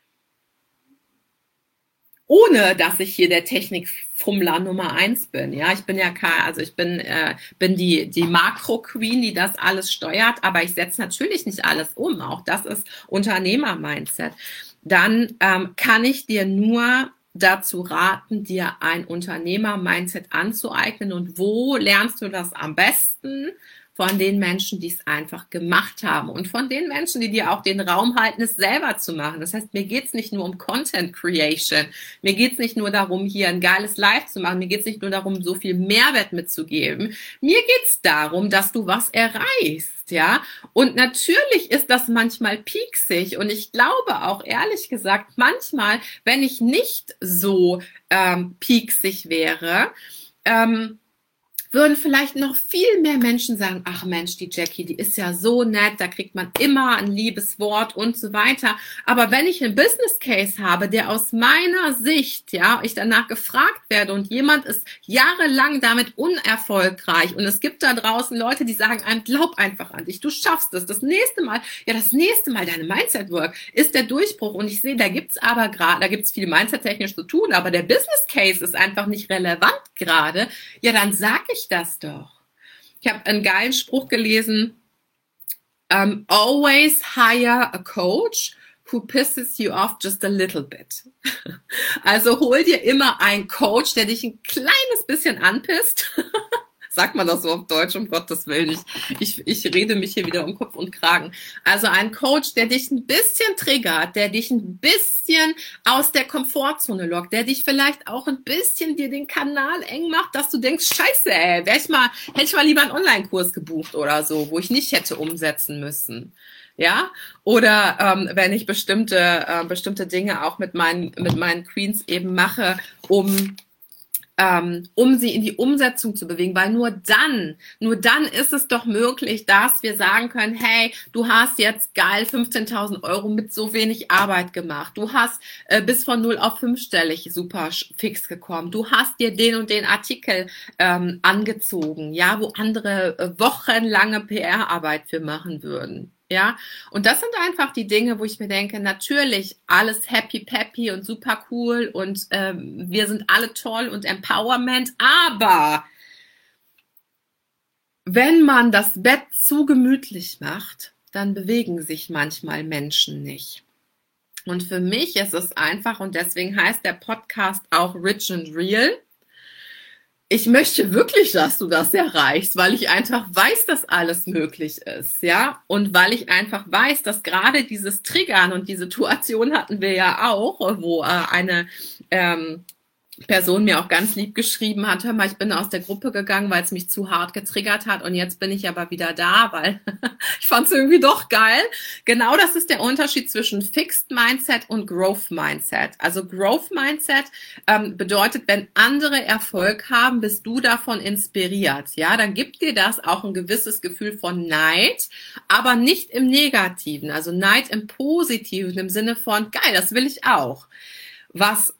S1: ohne dass ich hier der Technikfummler Nummer 1 bin. Ja, ich bin ja bin die Makro-Queen, die das alles steuert, aber ich setze natürlich nicht alles um. Auch das ist Unternehmer-Mindset. Dann kann ich dir nur dazu raten, dir ein Unternehmer-Mindset anzueignen. Und wo lernst du das am besten? Von den Menschen, die es einfach gemacht haben und von den Menschen, die dir auch den Raum halten, es selber zu machen. Das heißt, mir geht's nicht nur um Content Creation, mir geht's nicht nur darum, hier ein geiles Live zu machen, mir geht's nicht nur darum, so viel Mehrwert mitzugeben, mir geht's darum, dass du was erreichst, ja. Und natürlich ist das manchmal pieksig, und ich glaube auch, ehrlich gesagt, manchmal, wenn ich nicht so pieksig wäre, würden vielleicht noch viel mehr Menschen sagen, ach Mensch, die Jackie, die ist ja so nett, da kriegt man immer ein liebes Wort und so weiter. Aber wenn ich einen Business Case habe, der aus meiner Sicht, ja, ich danach gefragt werde und jemand ist jahrelang damit unerfolgreich, und es gibt da draußen Leute, die sagen einem, glaub einfach an dich, du schaffst es. Das nächste Mal, deine Mindset Work ist der Durchbruch, und ich sehe, da gibt's viel mindset-technisch zu tun, aber der Business Case ist einfach nicht relevant gerade. Ja, dann sag ich das doch. Ich habe einen geilen Spruch gelesen, always hire a coach who pisses you off just a little bit. Also hol dir immer einen Coach, der dich ein kleines bisschen anpisst. Sagt man das so auf Deutsch, um Gottes Willen. Ich rede mich hier wieder um Kopf und Kragen. Also ein Coach, der dich ein bisschen triggert, der dich ein bisschen aus der Komfortzone lockt, der dich vielleicht auch ein bisschen dir den Kanal eng macht, dass du denkst, scheiße, ey, hätte ich mal lieber einen Online-Kurs gebucht oder so, wo ich nicht hätte umsetzen müssen. Ja, oder wenn ich bestimmte Dinge auch mit meinen Queens eben mache, um sie in die Umsetzung zu bewegen, weil nur dann ist es doch möglich, dass wir sagen können, hey, du hast jetzt geil 15.000 Euro mit so wenig Arbeit gemacht, du hast bis von 0 auf 5-stellig super fix gekommen, du hast dir den und den Artikel angezogen, ja, wo andere wochenlange PR-Arbeit für machen würden. Ja, und das sind einfach die Dinge, wo ich mir denke, natürlich alles happy peppy und super cool und wir sind alle toll und Empowerment, aber wenn man das Bett zu gemütlich macht, dann bewegen sich manchmal Menschen nicht. Und für mich ist es einfach, und deswegen heißt der Podcast auch Rich and Real, ich möchte wirklich, dass du das erreichst, weil ich einfach weiß, dass alles möglich ist, ja, und weil ich einfach weiß, dass gerade dieses Triggern, und die Situation hatten wir ja auch, wo eine Person mir auch ganz lieb geschrieben hat, hör mal, ich bin aus der Gruppe gegangen, weil es mich zu hart getriggert hat und jetzt bin ich aber wieder da, weil ich fand es irgendwie doch geil. Genau das ist der Unterschied zwischen Fixed Mindset und Growth Mindset. Also Growth Mindset bedeutet, wenn andere Erfolg haben, bist du davon inspiriert. Ja, dann gibt dir das auch ein gewisses Gefühl von Neid, aber nicht im Negativen. Also Neid im Positiven, im Sinne von, geil, das will ich auch. Was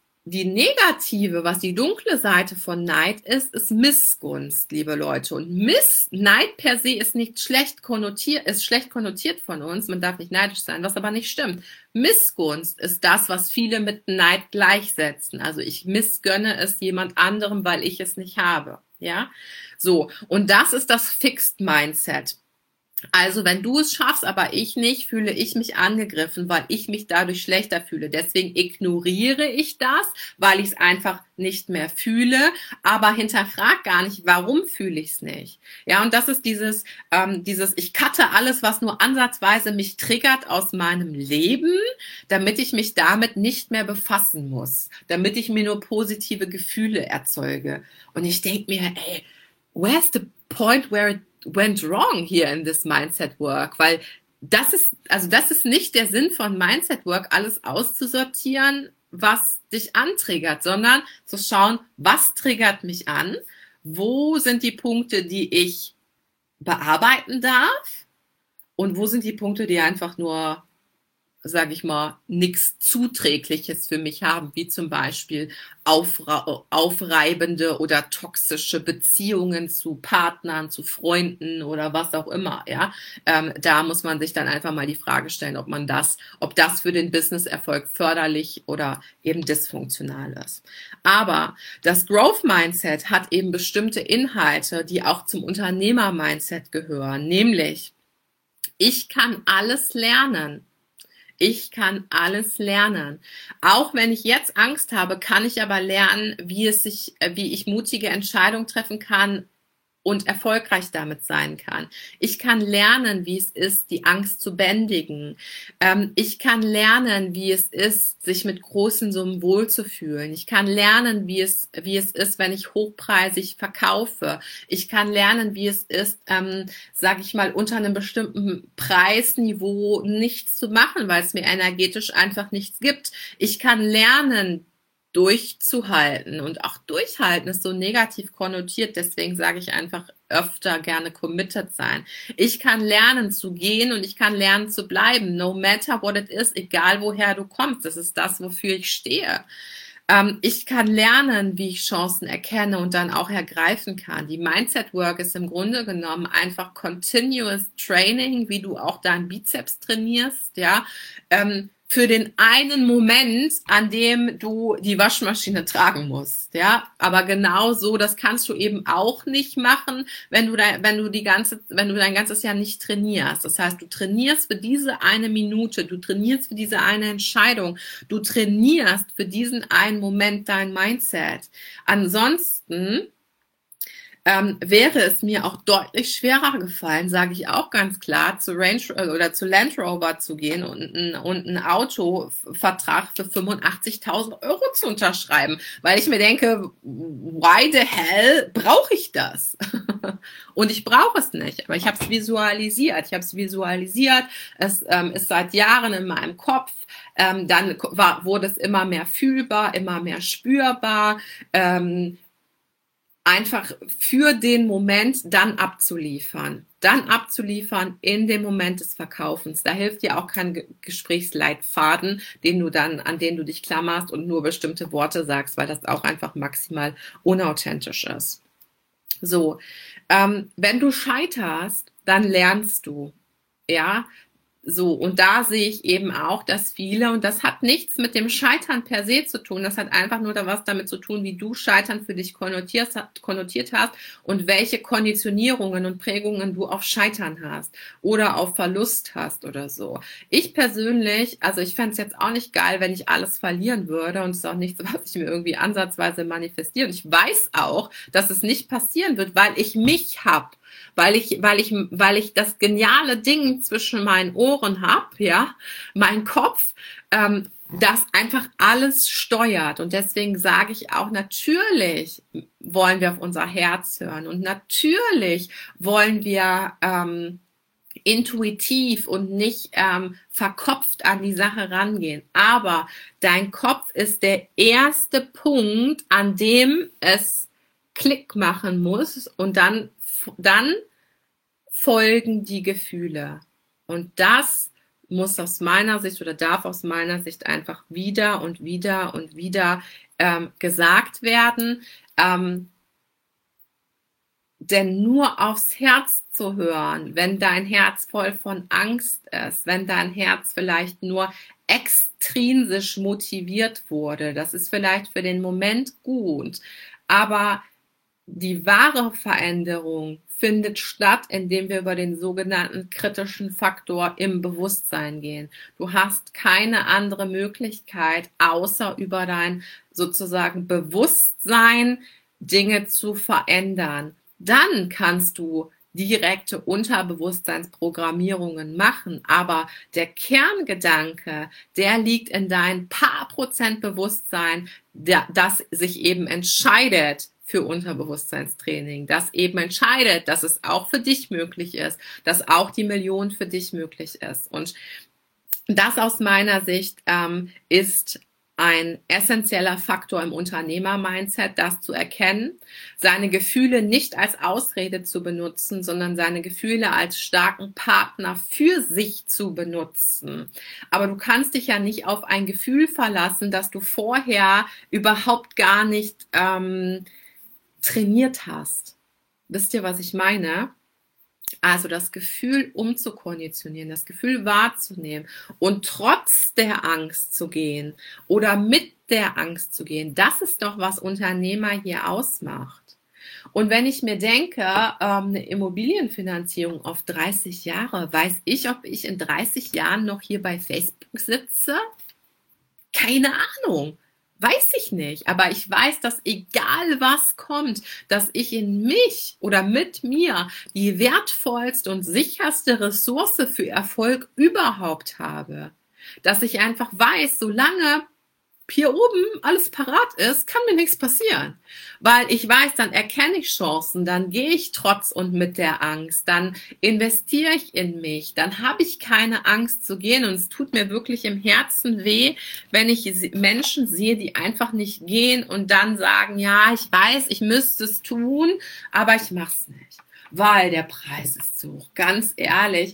S1: die dunkle Seite von Neid ist Missgunst, liebe Leute. Und Neid per se ist nicht schlecht konnotiert von uns. Man darf nicht neidisch sein, was aber nicht stimmt. Missgunst ist das, was viele mit Neid gleichsetzen. Also ich missgönne es jemand anderem, weil ich es nicht habe. Ja, so. Und das ist das Fixed Mindset. Also wenn du es schaffst, aber ich nicht, fühle ich mich angegriffen, weil ich mich dadurch schlechter fühle. Deswegen ignoriere ich das, weil ich es einfach nicht mehr fühle, aber hinterfrag gar nicht, warum fühle ich es nicht. Ja, und das ist dieses, ich cutte alles, was nur ansatzweise mich triggert aus meinem Leben, damit ich mich damit nicht mehr befassen muss, damit ich mir nur positive Gefühle erzeuge. Und ich denke mir, ey, where's the point where it went wrong here in this mindset work? Weil das ist nicht der Sinn von Mindset Work, alles auszusortieren, was dich antriggert, sondern zu schauen, was triggert mich an, wo sind die Punkte, die ich bearbeiten darf und wo sind die Punkte, die einfach nur, sage ich mal, nichts Zuträgliches für mich haben, wie zum Beispiel aufreibende oder toxische Beziehungen zu Partnern, zu Freunden oder was auch immer. Ja, da muss man sich dann einfach mal die Frage stellen, ob das für den Businesserfolg förderlich oder eben dysfunktional ist. Aber das Growth Mindset hat eben bestimmte Inhalte, die auch zum Unternehmer-Mindset gehören, nämlich ich kann alles lernen. Ich kann alles lernen. Auch wenn ich jetzt Angst habe, kann ich aber lernen, wie ich mutige Entscheidungen treffen kann und erfolgreich damit sein kann. Ich kann lernen, wie es ist, die Angst zu bändigen. Ich kann lernen, wie es ist, sich mit großen Summen wohlzufühlen. Ich kann lernen, wie es ist, wenn ich hochpreisig verkaufe. Ich kann lernen, wie es ist, sage ich mal, unter einem bestimmten Preisniveau nichts zu machen, weil es mir energetisch einfach nichts gibt. Ich kann lernen, durchzuhalten, und auch durchhalten ist so negativ konnotiert, deswegen sage ich einfach öfter gerne committed sein. Ich kann lernen zu gehen und ich kann lernen zu bleiben, no matter what it is, egal woher du kommst, das ist das, wofür ich stehe. Ich kann lernen, wie ich Chancen erkenne und dann auch ergreifen kann. Die Mindset Work ist im Grunde genommen einfach continuous Training, wie du auch deinen Bizeps trainierst, ja, für den einen Moment, an dem du die Waschmaschine tragen musst, ja. Aber genau so, das kannst du eben auch nicht machen, wenn du dein ganzes Jahr nicht trainierst. Das heißt, du trainierst für diese eine Minute, du trainierst für diese eine Entscheidung, du trainierst für diesen einen Moment dein Mindset. Ansonsten wäre es mir auch deutlich schwerer gefallen, sage ich auch ganz klar, zu Land Rover zu gehen und einen Autovertrag für 85.000 Euro zu unterschreiben, weil ich mir denke, why the hell brauche ich das? Und ich brauche es nicht, aber ich habe es visualisiert. Es ist seit Jahren in meinem Kopf. Dann wurde es immer mehr fühlbar, immer mehr spürbar. Einfach für den Moment dann abzuliefern in dem Moment des Verkaufens. Da hilft dir auch kein Gesprächsleitfaden, an den du dich klammerst und nur bestimmte Worte sagst, weil das auch einfach maximal unauthentisch ist. So, wenn du scheiterst, dann lernst du, ja. So, und da sehe ich eben auch, dass viele, und das hat nichts mit dem Scheitern per se zu tun, das hat einfach nur was damit zu tun, wie du Scheitern für dich konnotiert hast und welche Konditionierungen und Prägungen du auf Scheitern hast oder auf Verlust hast oder so. Ich persönlich, also ich fände es jetzt auch nicht geil, wenn ich alles verlieren würde, und es ist auch nichts, was ich mir irgendwie ansatzweise manifestiere. Und ich weiß auch, dass es nicht passieren wird, weil ich mich habe. Weil ich das geniale Ding zwischen meinen Ohren habe, ja, mein Kopf, das einfach alles steuert. Und deswegen sage ich auch, natürlich wollen wir auf unser Herz hören und natürlich wollen wir intuitiv und nicht verkopft an die Sache rangehen. Aber dein Kopf ist der erste Punkt, an dem es Klick machen muss und dann folgen die Gefühle. Und das muss aus meiner Sicht oder darf aus meiner Sicht einfach wieder und wieder und wieder gesagt werden. Denn nur aufs Herz zu hören, wenn dein Herz voll von Angst ist, wenn dein Herz vielleicht nur extrinsisch motiviert wurde, das ist vielleicht für den Moment gut, aber die wahre Veränderung findet statt, indem wir über den sogenannten kritischen Faktor im Bewusstsein gehen. Du hast keine andere Möglichkeit, außer über dein sozusagen Bewusstsein Dinge zu verändern. Dann kannst du direkte Unterbewusstseinsprogrammierungen machen, aber der Kerngedanke, der liegt in dein paar Prozent Bewusstsein, das sich eben entscheidet für Unterbewusstseinstraining, das eben entscheidet, dass es auch für dich möglich ist, dass auch die Million für dich möglich ist. Und das aus meiner Sicht ist ein essentieller Faktor im Unternehmer-Mindset, das zu erkennen, seine Gefühle nicht als Ausrede zu benutzen, sondern seine Gefühle als starken Partner für sich zu benutzen. Aber du kannst dich ja nicht auf ein Gefühl verlassen, das du vorher überhaupt gar nicht trainiert hast. Wisst ihr, was ich meine? Also das Gefühl umzukonditionieren, das Gefühl wahrzunehmen und trotz der Angst zu gehen oder mit der Angst zu gehen, das ist doch, was Unternehmer hier ausmacht. Und wenn ich mir denke, eine Immobilienfinanzierung auf 30 Jahre, weiß ich, ob ich in 30 Jahren noch hier bei Facebook sitze? Keine Ahnung. Weiß ich nicht, aber ich weiß, dass egal was kommt, dass ich in mich oder mit mir die wertvollste und sicherste Ressource für Erfolg überhaupt habe. Dass ich einfach weiß, solange hier oben alles parat ist, kann mir nichts passieren. Weil ich weiß, dann erkenne ich Chancen, dann gehe ich trotz und mit der Angst, dann investiere ich in mich, dann habe ich keine Angst zu gehen und es tut mir wirklich im Herzen weh, wenn ich Menschen sehe, die einfach nicht gehen und dann sagen, ja, ich weiß, ich müsste es tun, aber ich mache es nicht, weil der Preis ist so hoch. Ganz ehrlich,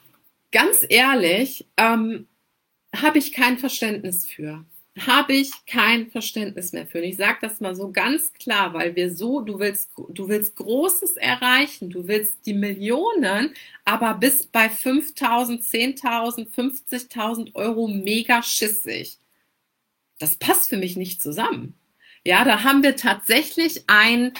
S1: habe ich kein Verständnis für. Habe ich kein Verständnis mehr für. Und ich sage das mal so ganz klar, weil du willst Großes erreichen, du willst die Millionen, aber bist bei 5.000, 10.000, 50.000 Euro mega schissig. Das passt für mich nicht zusammen. Ja, da haben wir tatsächlich ein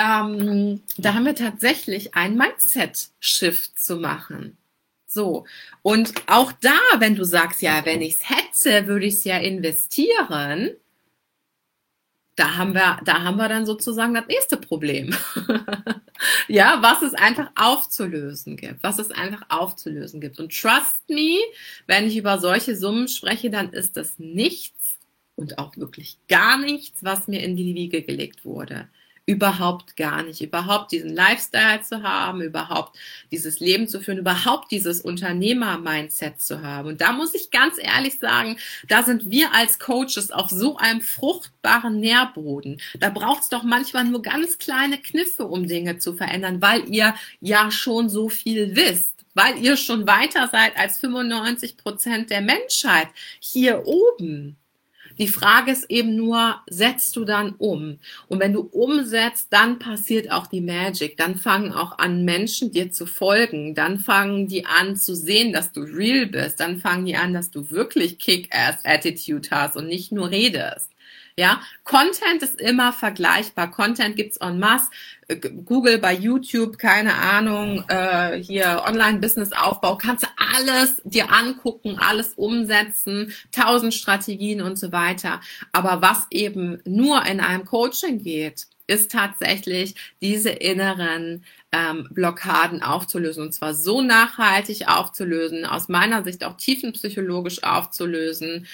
S1: Mindset-Shift zu machen. So, und auch da, wenn du sagst, ja, wenn ich es hätte, würde ich es ja investieren, da haben wir dann sozusagen das nächste Problem. Ja, was es einfach aufzulösen gibt. Und trust me, wenn ich über solche Summen spreche, dann ist das nichts und auch wirklich gar nichts, was mir in die Wiege gelegt wurde. Überhaupt gar nicht. Überhaupt diesen Lifestyle zu haben, überhaupt dieses Leben zu führen, überhaupt dieses Unternehmer-Mindset zu haben. Und da muss ich ganz ehrlich sagen, da sind wir als Coaches auf so einem fruchtbaren Nährboden. Da braucht es doch manchmal nur ganz kleine Kniffe, um Dinge zu verändern, weil ihr ja schon so viel wisst, weil ihr schon weiter seid als 95% der Menschheit hier oben. Die Frage ist eben nur, setzt du dann um? Und wenn du umsetzt, dann passiert auch die Magic. Dann fangen auch an, Menschen dir zu folgen. Dann fangen die an zu sehen, dass du real bist. Dann fangen die an, dass du wirklich Kick-Ass-Attitude hast und nicht nur redest. Ja, Content ist immer vergleichbar. Content gibt's en masse. Google bei YouTube, keine Ahnung, hier Online-Business-Aufbau, kannst du alles dir angucken, alles umsetzen, 1000 Strategien und so weiter. Aber was eben nur in einem Coaching geht, ist tatsächlich diese inneren Blockaden aufzulösen, und zwar so nachhaltig aufzulösen, aus meiner Sicht auch tiefenpsychologisch aufzulösen,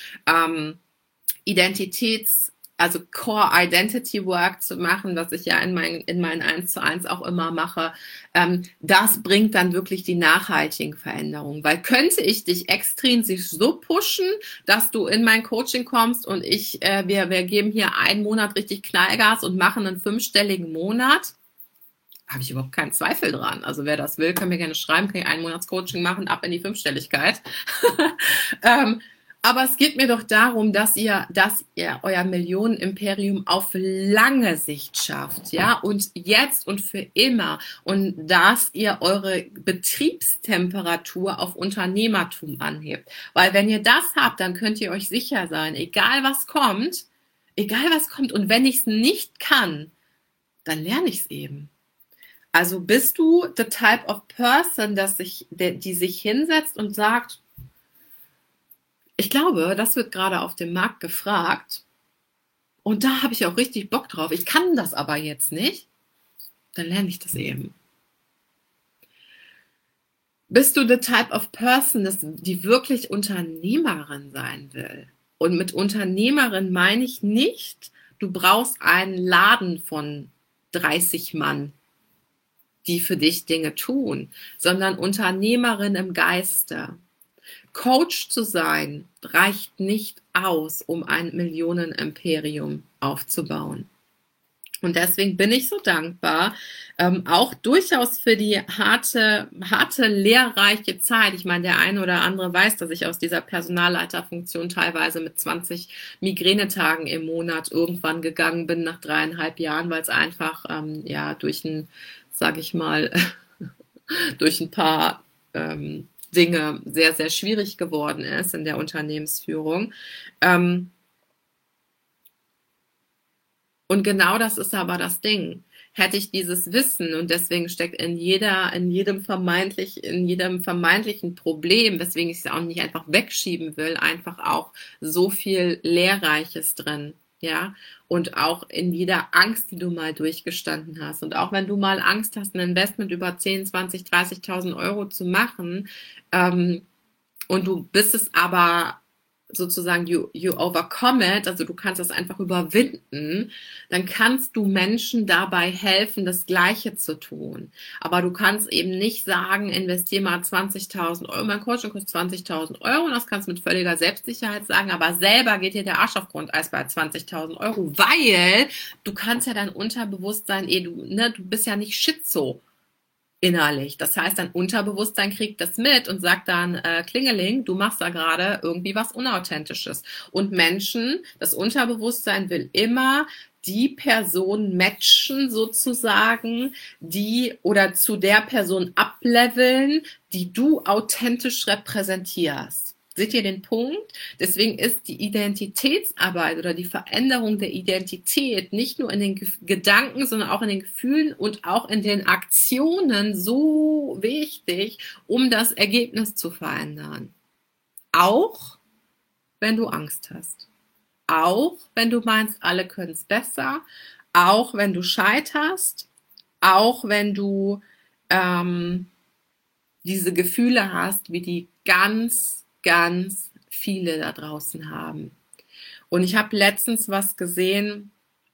S1: also Core Identity Work zu machen, was ich ja in meinen 1:1 auch immer mache, das bringt dann wirklich die nachhaltigen Veränderungen. Weil könnte ich dich extrinsisch so pushen, dass du in mein Coaching kommst und wir geben hier einen Monat richtig Knallgas und machen einen 5-stelligen Monat, habe ich überhaupt keinen Zweifel dran. Also wer das will, kann mir gerne schreiben, kann ich einen Monats Coaching machen, ab in die 5-Stelligkeit. Aber es geht mir doch darum, dass ihr euer Millionenimperium auf lange Sicht schafft, ja, und jetzt und für immer, und dass ihr eure Betriebstemperatur auf Unternehmertum anhebt. Weil wenn ihr das habt, dann könnt ihr euch sicher sein, egal was kommt, und wenn ich es nicht kann, dann lerne ich es eben. Also bist du the type of person, die sich hinsetzt und sagt, ich glaube, das wird gerade auf dem Markt gefragt und da habe ich auch richtig Bock drauf. Ich kann das aber jetzt nicht. Dann lerne ich das eben. Bist du the type of person, die wirklich Unternehmerin sein will? Und mit Unternehmerin meine ich nicht, du brauchst einen Laden von 30 Mann, die für dich Dinge tun, sondern Unternehmerin im Geiste. Coach zu sein reicht nicht aus, um ein Millionenimperium aufzubauen. Und deswegen bin ich so dankbar, auch durchaus für die harte, lehrreiche Zeit. Ich meine, der eine oder andere weiß, dass ich aus dieser Personalleiterfunktion teilweise mit 20 Migränetagen im Monat irgendwann gegangen bin nach 3,5 Jahren, weil es einfach durch ein paar Dinge sehr, sehr schwierig geworden ist in der Unternehmensführung. Und genau das ist aber das Ding. Hätte ich dieses Wissen, und deswegen steckt in jedem vermeintlichen Problem, weswegen ich es auch nicht einfach wegschieben will, einfach auch so viel Lehrreiches drin. Ja, und auch in jeder Angst, die du mal durchgestanden hast. Und auch wenn du mal Angst hast, ein Investment über 10, 20, 30.000 Euro zu machen, und du bist es aber sozusagen, you overcome it, also du kannst das einfach überwinden, dann kannst du Menschen dabei helfen, das Gleiche zu tun. Aber du kannst eben nicht sagen, investier mal 20.000 Euro, mein Coaching kostet 20.000 Euro, und das kannst du mit völliger Selbstsicherheit sagen, aber selber geht dir der Arsch auf Grundeis bei 20.000 Euro, weil du kannst ja dein Unterbewusstsein, du bist ja nicht schizo innerlich. Das heißt, dein Unterbewusstsein kriegt das mit und sagt dann, Klingeling, du machst da gerade irgendwie was Unauthentisches. Und das Unterbewusstsein will immer die Person matchen sozusagen, oder zu der Person ableveln, die du authentisch repräsentierst. Seht ihr den Punkt? Deswegen ist die Identitätsarbeit oder die Veränderung der Identität nicht nur in den Gedanken, sondern auch in den Gefühlen und auch in den Aktionen so wichtig, um das Ergebnis zu verändern. Auch wenn du Angst hast. Auch wenn du meinst, alle können es besser. Auch wenn du scheiterst. Auch wenn du diese Gefühle hast, wie die ganz viele da draußen haben. Und ich habe letztens was gesehen,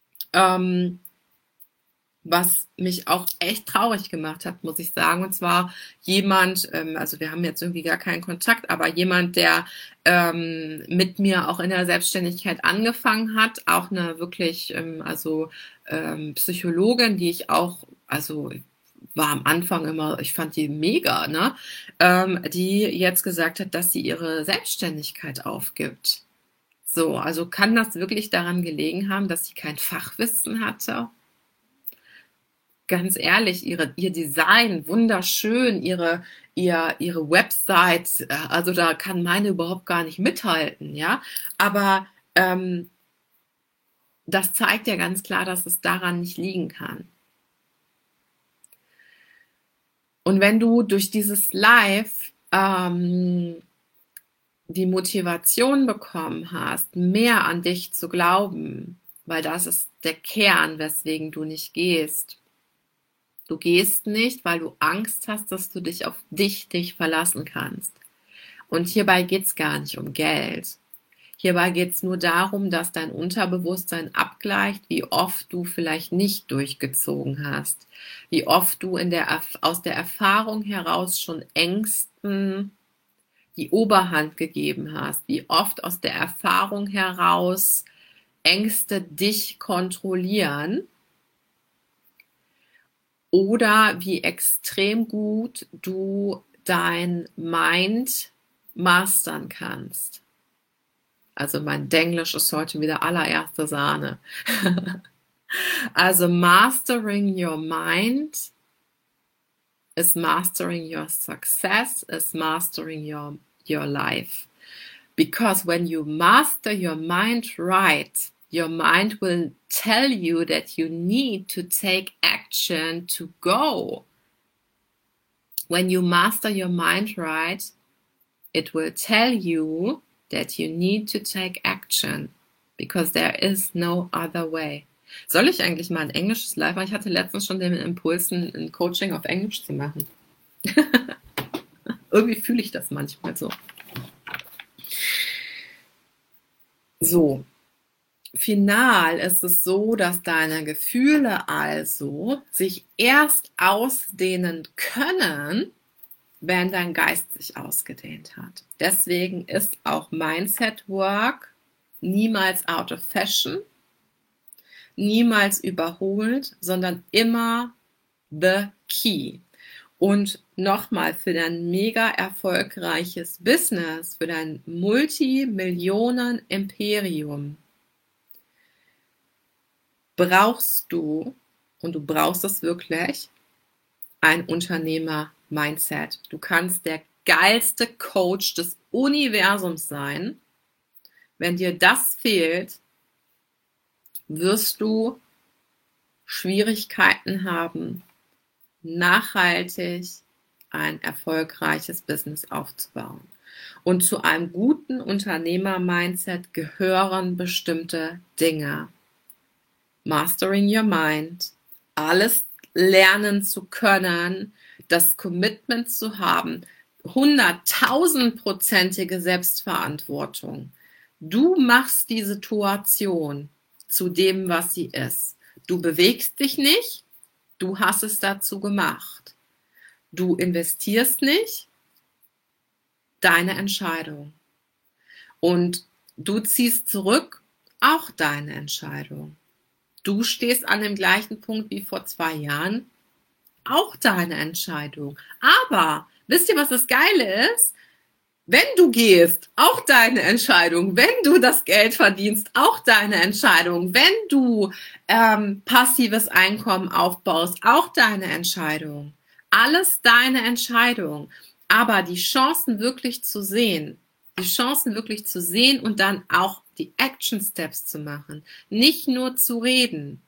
S1: was mich auch echt traurig gemacht hat, muss ich sagen. Und zwar jemand, also wir haben jetzt irgendwie gar keinen Kontakt, aber jemand, der mit mir auch in der Selbstständigkeit angefangen hat, auch eine wirklich, Psychologin, die ich auch, war am Anfang immer, ich fand die mega, ne? Die jetzt gesagt hat, dass sie ihre Selbstständigkeit aufgibt. So, also kann das wirklich daran gelegen haben, dass sie kein Fachwissen hatte? Ganz ehrlich, ihr Design, wunderschön, ihre Website, also da kann meine überhaupt gar nicht mithalten, ja? Aber das zeigt ja ganz klar, dass es daran nicht liegen kann. Und wenn du durch dieses Live die Motivation bekommen hast, mehr an dich zu glauben, weil das ist der Kern, weswegen du nicht gehst, Du gehst nicht, weil du Angst hast, dass du dich auf dich verlassen kannst. Und hierbei geht's gar nicht um Geld. Hierbei geht's nur darum, dass dein Unterbewusstsein abgleicht, wie oft du vielleicht nicht durchgezogen hast, wie oft du aus der Erfahrung heraus schon Ängsten die Oberhand gegeben hast, wie oft aus der Erfahrung heraus Ängste dich kontrollieren oder wie extrem gut du dein Mind mastern kannst. Also mein Denglisch ist heute wieder allererste Sahne. Also mastering your mind is mastering your success, is mastering your life. Because when you master your mind right, your mind will tell you that you need to take action to go. When you master your mind right, it will tell you that you need to take action. Because there is no other way. Soll ich eigentlich mal ein englisches Live machen? Ich hatte letztens schon den Impuls, ein Coaching auf Englisch zu machen. Irgendwie fühle ich das manchmal so. So, final ist es so, dass deine Gefühle also sich erst ausdehnen können, wenn dein Geist sich ausgedehnt hat. Deswegen ist auch Mindset Work niemals out of fashion, niemals überholt, sondern immer the key. Und nochmal, für dein mega erfolgreiches Business, für dein Multimillionen-Imperium brauchst du, und du brauchst es wirklich, ein Unternehmer-Mindset. Du kannst der geilste Coach des Universums sein. Wenn dir das fehlt, wirst du Schwierigkeiten haben, nachhaltig ein erfolgreiches Business aufzubauen. Und zu einem guten Unternehmer-Mindset gehören bestimmte Dinge. Mastering your mind, alles lernen zu können, das Commitment zu haben, 100.000-prozentige Selbstverantwortung. Du machst die Situation zu dem, was sie ist. Du bewegst dich nicht, du hast es dazu gemacht. Du investierst nicht, deine Entscheidung. Und du ziehst zurück, auch deine Entscheidung. Du stehst an dem gleichen Punkt wie vor 2 Jahren, auch deine Entscheidung. Aber wisst ihr, was das Geile ist? Wenn du gehst, auch deine Entscheidung. Wenn du das Geld verdienst, auch deine Entscheidung. Wenn du passives Einkommen aufbaust, auch deine Entscheidung. Alles deine Entscheidung. Aber die Chancen wirklich zu sehen und dann auch die Action Steps zu machen. Nicht nur zu reden,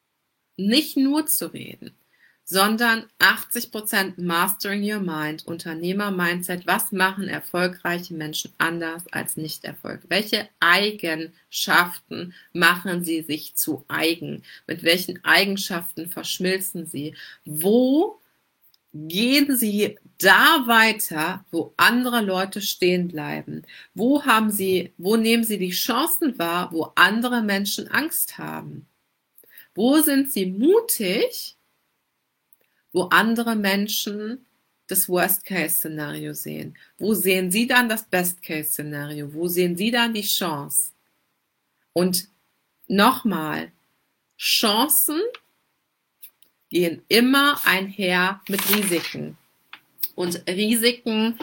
S1: sondern 80% Mastering Your Mind, Unternehmer-Mindset. Was machen erfolgreiche Menschen anders als nicht erfolgreich? Welche Eigenschaften machen sie sich zu eigen? Mit welchen Eigenschaften verschmilzen sie? Wo gehen sie da weiter, wo andere Leute stehen bleiben? Wo nehmen sie die Chancen wahr, wo andere Menschen Angst haben? Wo sind sie mutig, wo andere Menschen das Worst-Case-Szenario sehen? Wo sehen sie dann das Best-Case-Szenario? Wo sehen sie dann die Chance? Und nochmal, Chancen gehen immer einher mit Risiken. Und Risiken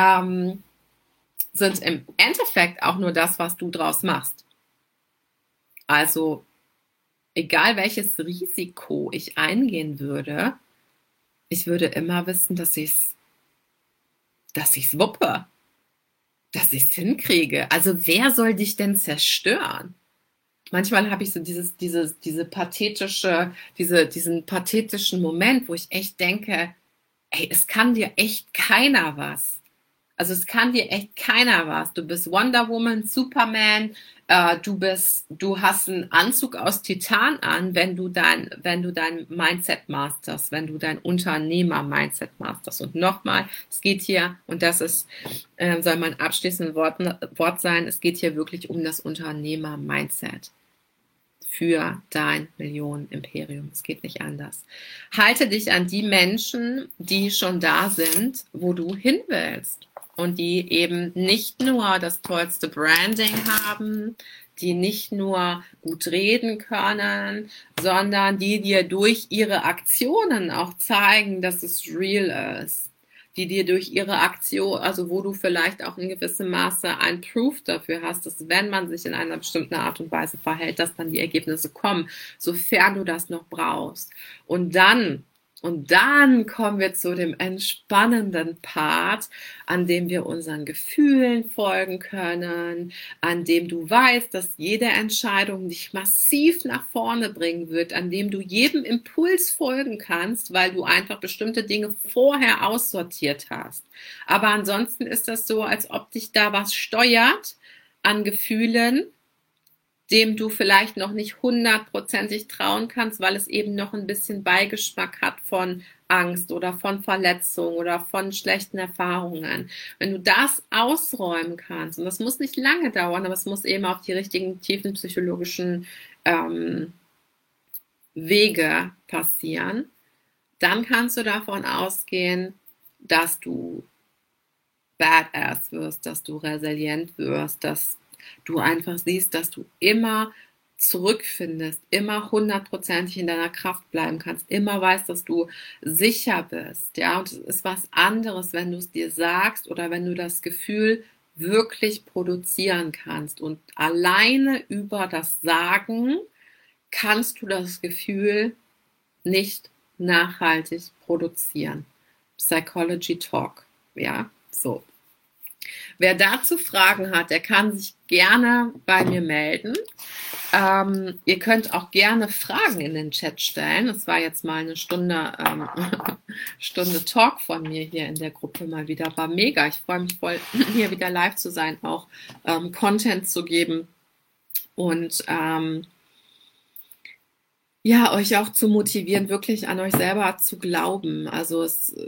S1: sind im Endeffekt auch nur das, was du draus machst. Also, egal welches Risiko ich eingehen würde, ich würde immer wissen, dass ich's wuppe, dass ich's hinkriege. Also, wer soll dich denn zerstören? Manchmal habe ich so diesen pathetischen Moment, wo ich echt denke, ey, es kann dir echt keiner was. Also es kann dir echt keiner was. Du bist Wonder Woman, Superman, Du hast einen Anzug aus Titan an, wenn du dein Mindset masterst, wenn du dein Unternehmer-Mindset masterst. Und nochmal, es geht hier, und das ist, soll mein abschließendes Wort sein, es geht hier wirklich um das Unternehmer-Mindset für dein Millionen-Imperium. Es geht nicht anders. Halte dich an die Menschen, die schon da sind, wo du hin willst. Und die eben nicht nur das tollste Branding haben, die nicht nur gut reden können, sondern die dir durch ihre Aktionen auch zeigen, dass es real ist. Die dir durch ihre Aktion, also wo du vielleicht auch in gewissem Maße ein Proof dafür hast, dass wenn man sich in einer bestimmten Art und Weise verhält, dass dann die Ergebnisse kommen, sofern du das noch brauchst. Und dann kommen wir zu dem entspannenden Part, an dem wir unseren Gefühlen folgen können, an dem du weißt, dass jede Entscheidung dich massiv nach vorne bringen wird, an dem du jedem Impuls folgen kannst, weil du einfach bestimmte Dinge vorher aussortiert hast. Aber ansonsten ist das so, als ob dich da was steuert an Gefühlen, dem du vielleicht noch nicht hundertprozentig trauen kannst, weil es eben noch ein bisschen Beigeschmack hat von Angst oder von Verletzung oder von schlechten Erfahrungen. Wenn du das ausräumen kannst, und das muss nicht lange dauern, aber es muss eben auf die richtigen tiefen psychologischen Wege passieren, dann kannst du davon ausgehen, dass du badass wirst, dass du resilient wirst, dass du einfach siehst, dass du immer zurückfindest, immer hundertprozentig in deiner Kraft bleiben kannst, immer weißt, dass du sicher bist, ja, und es ist was anderes, wenn du es dir sagst oder wenn du das Gefühl wirklich produzieren kannst und alleine über das Sagen kannst du das Gefühl nicht nachhaltig produzieren. Psychology Talk, ja, so. Wer dazu Fragen hat, der kann sich gerne bei mir melden. Ihr könnt auch gerne Fragen in den Chat stellen. Das war jetzt mal eine Stunde, Stunde Talk von mir hier in der Gruppe mal wieder. War mega. Ich freue mich voll, hier wieder live zu sein, auch Content zu geben und ja, euch auch zu motivieren, wirklich an euch selber zu glauben. Also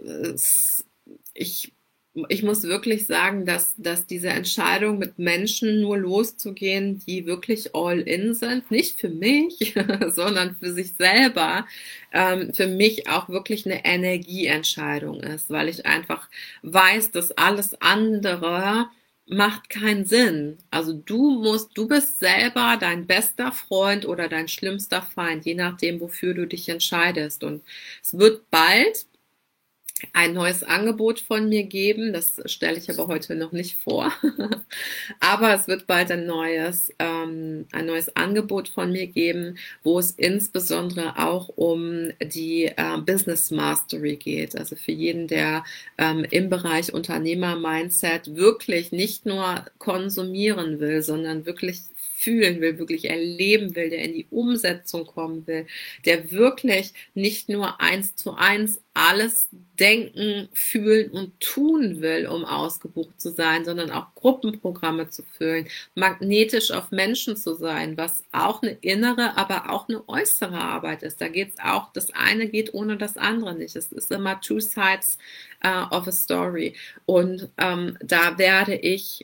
S1: ich muss wirklich sagen, dass diese Entscheidung, mit Menschen nur loszugehen, die wirklich all in sind, nicht für mich, sondern für sich selber, für mich auch wirklich eine Energieentscheidung ist, weil ich einfach weiß, dass alles andere macht keinen Sinn. Also du bist selber dein bester Freund oder dein schlimmster Feind, je nachdem, wofür du dich entscheidest. Und es wird bald ein neues Angebot von mir geben. Das stelle ich aber heute noch nicht vor. Aber es wird bald ein neues Angebot von mir geben, wo es insbesondere auch um die Business Mastery geht. Also für jeden, der im Bereich Unternehmer-Mindset wirklich nicht nur konsumieren will, sondern wirklich fühlen will, wirklich erleben will, der in die Umsetzung kommen will, der wirklich nicht nur 1:1 alles denken, fühlen und tun will, um ausgebucht zu sein, sondern auch Gruppenprogramme zu füllen, magnetisch auf Menschen zu sein, was auch eine innere, aber auch eine äußere Arbeit ist. Da geht's auch, das eine geht ohne das andere nicht. Es ist immer two sides of a story. Und da werde ich,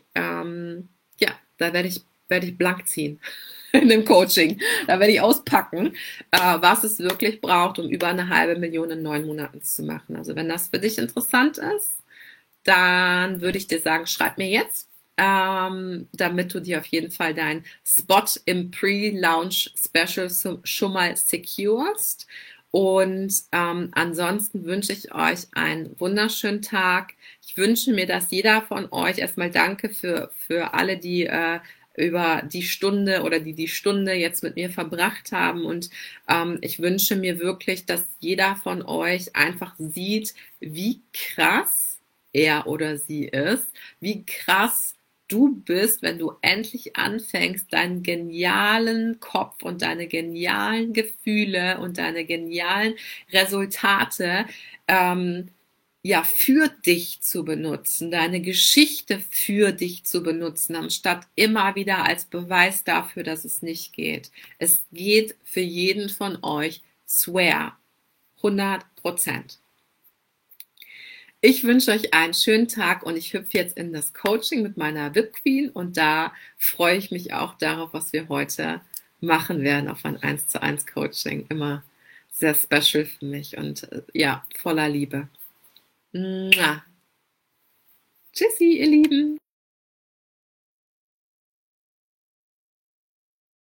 S1: werde ich blank ziehen in dem Coaching. Da werde ich auspacken, was es wirklich braucht, um über 500.000 in 9 Monaten zu machen. Also wenn das für dich interessant ist, dann würde ich dir sagen, schreib mir jetzt, damit du dir auf jeden Fall deinen Spot im Pre-Launch Special schon mal securest. Und ansonsten wünsche ich euch einen wunderschönen Tag. Ich wünsche mir, dass jeder von euch, erstmal danke für alle, die über die Stunde oder die Stunde jetzt mit mir verbracht haben. Und ich wünsche mir wirklich, dass jeder von euch einfach sieht, wie krass er oder sie ist, wie krass du bist, wenn du endlich anfängst, deinen genialen Kopf und deine genialen Gefühle und deine genialen Resultate ja, für dich zu benutzen, deine Geschichte für dich zu benutzen, anstatt immer wieder als Beweis dafür, dass es nicht geht. Es geht für jeden von euch, swear, 100%. Ich wünsche euch einen schönen Tag und ich hüpfe jetzt in das Coaching mit meiner VIP Queen und da freue ich mich auch darauf, was wir heute machen werden auf ein 1:1 Coaching. Immer sehr special für mich und ja, voller Liebe. Mua. Tschüssi, ihr Lieben.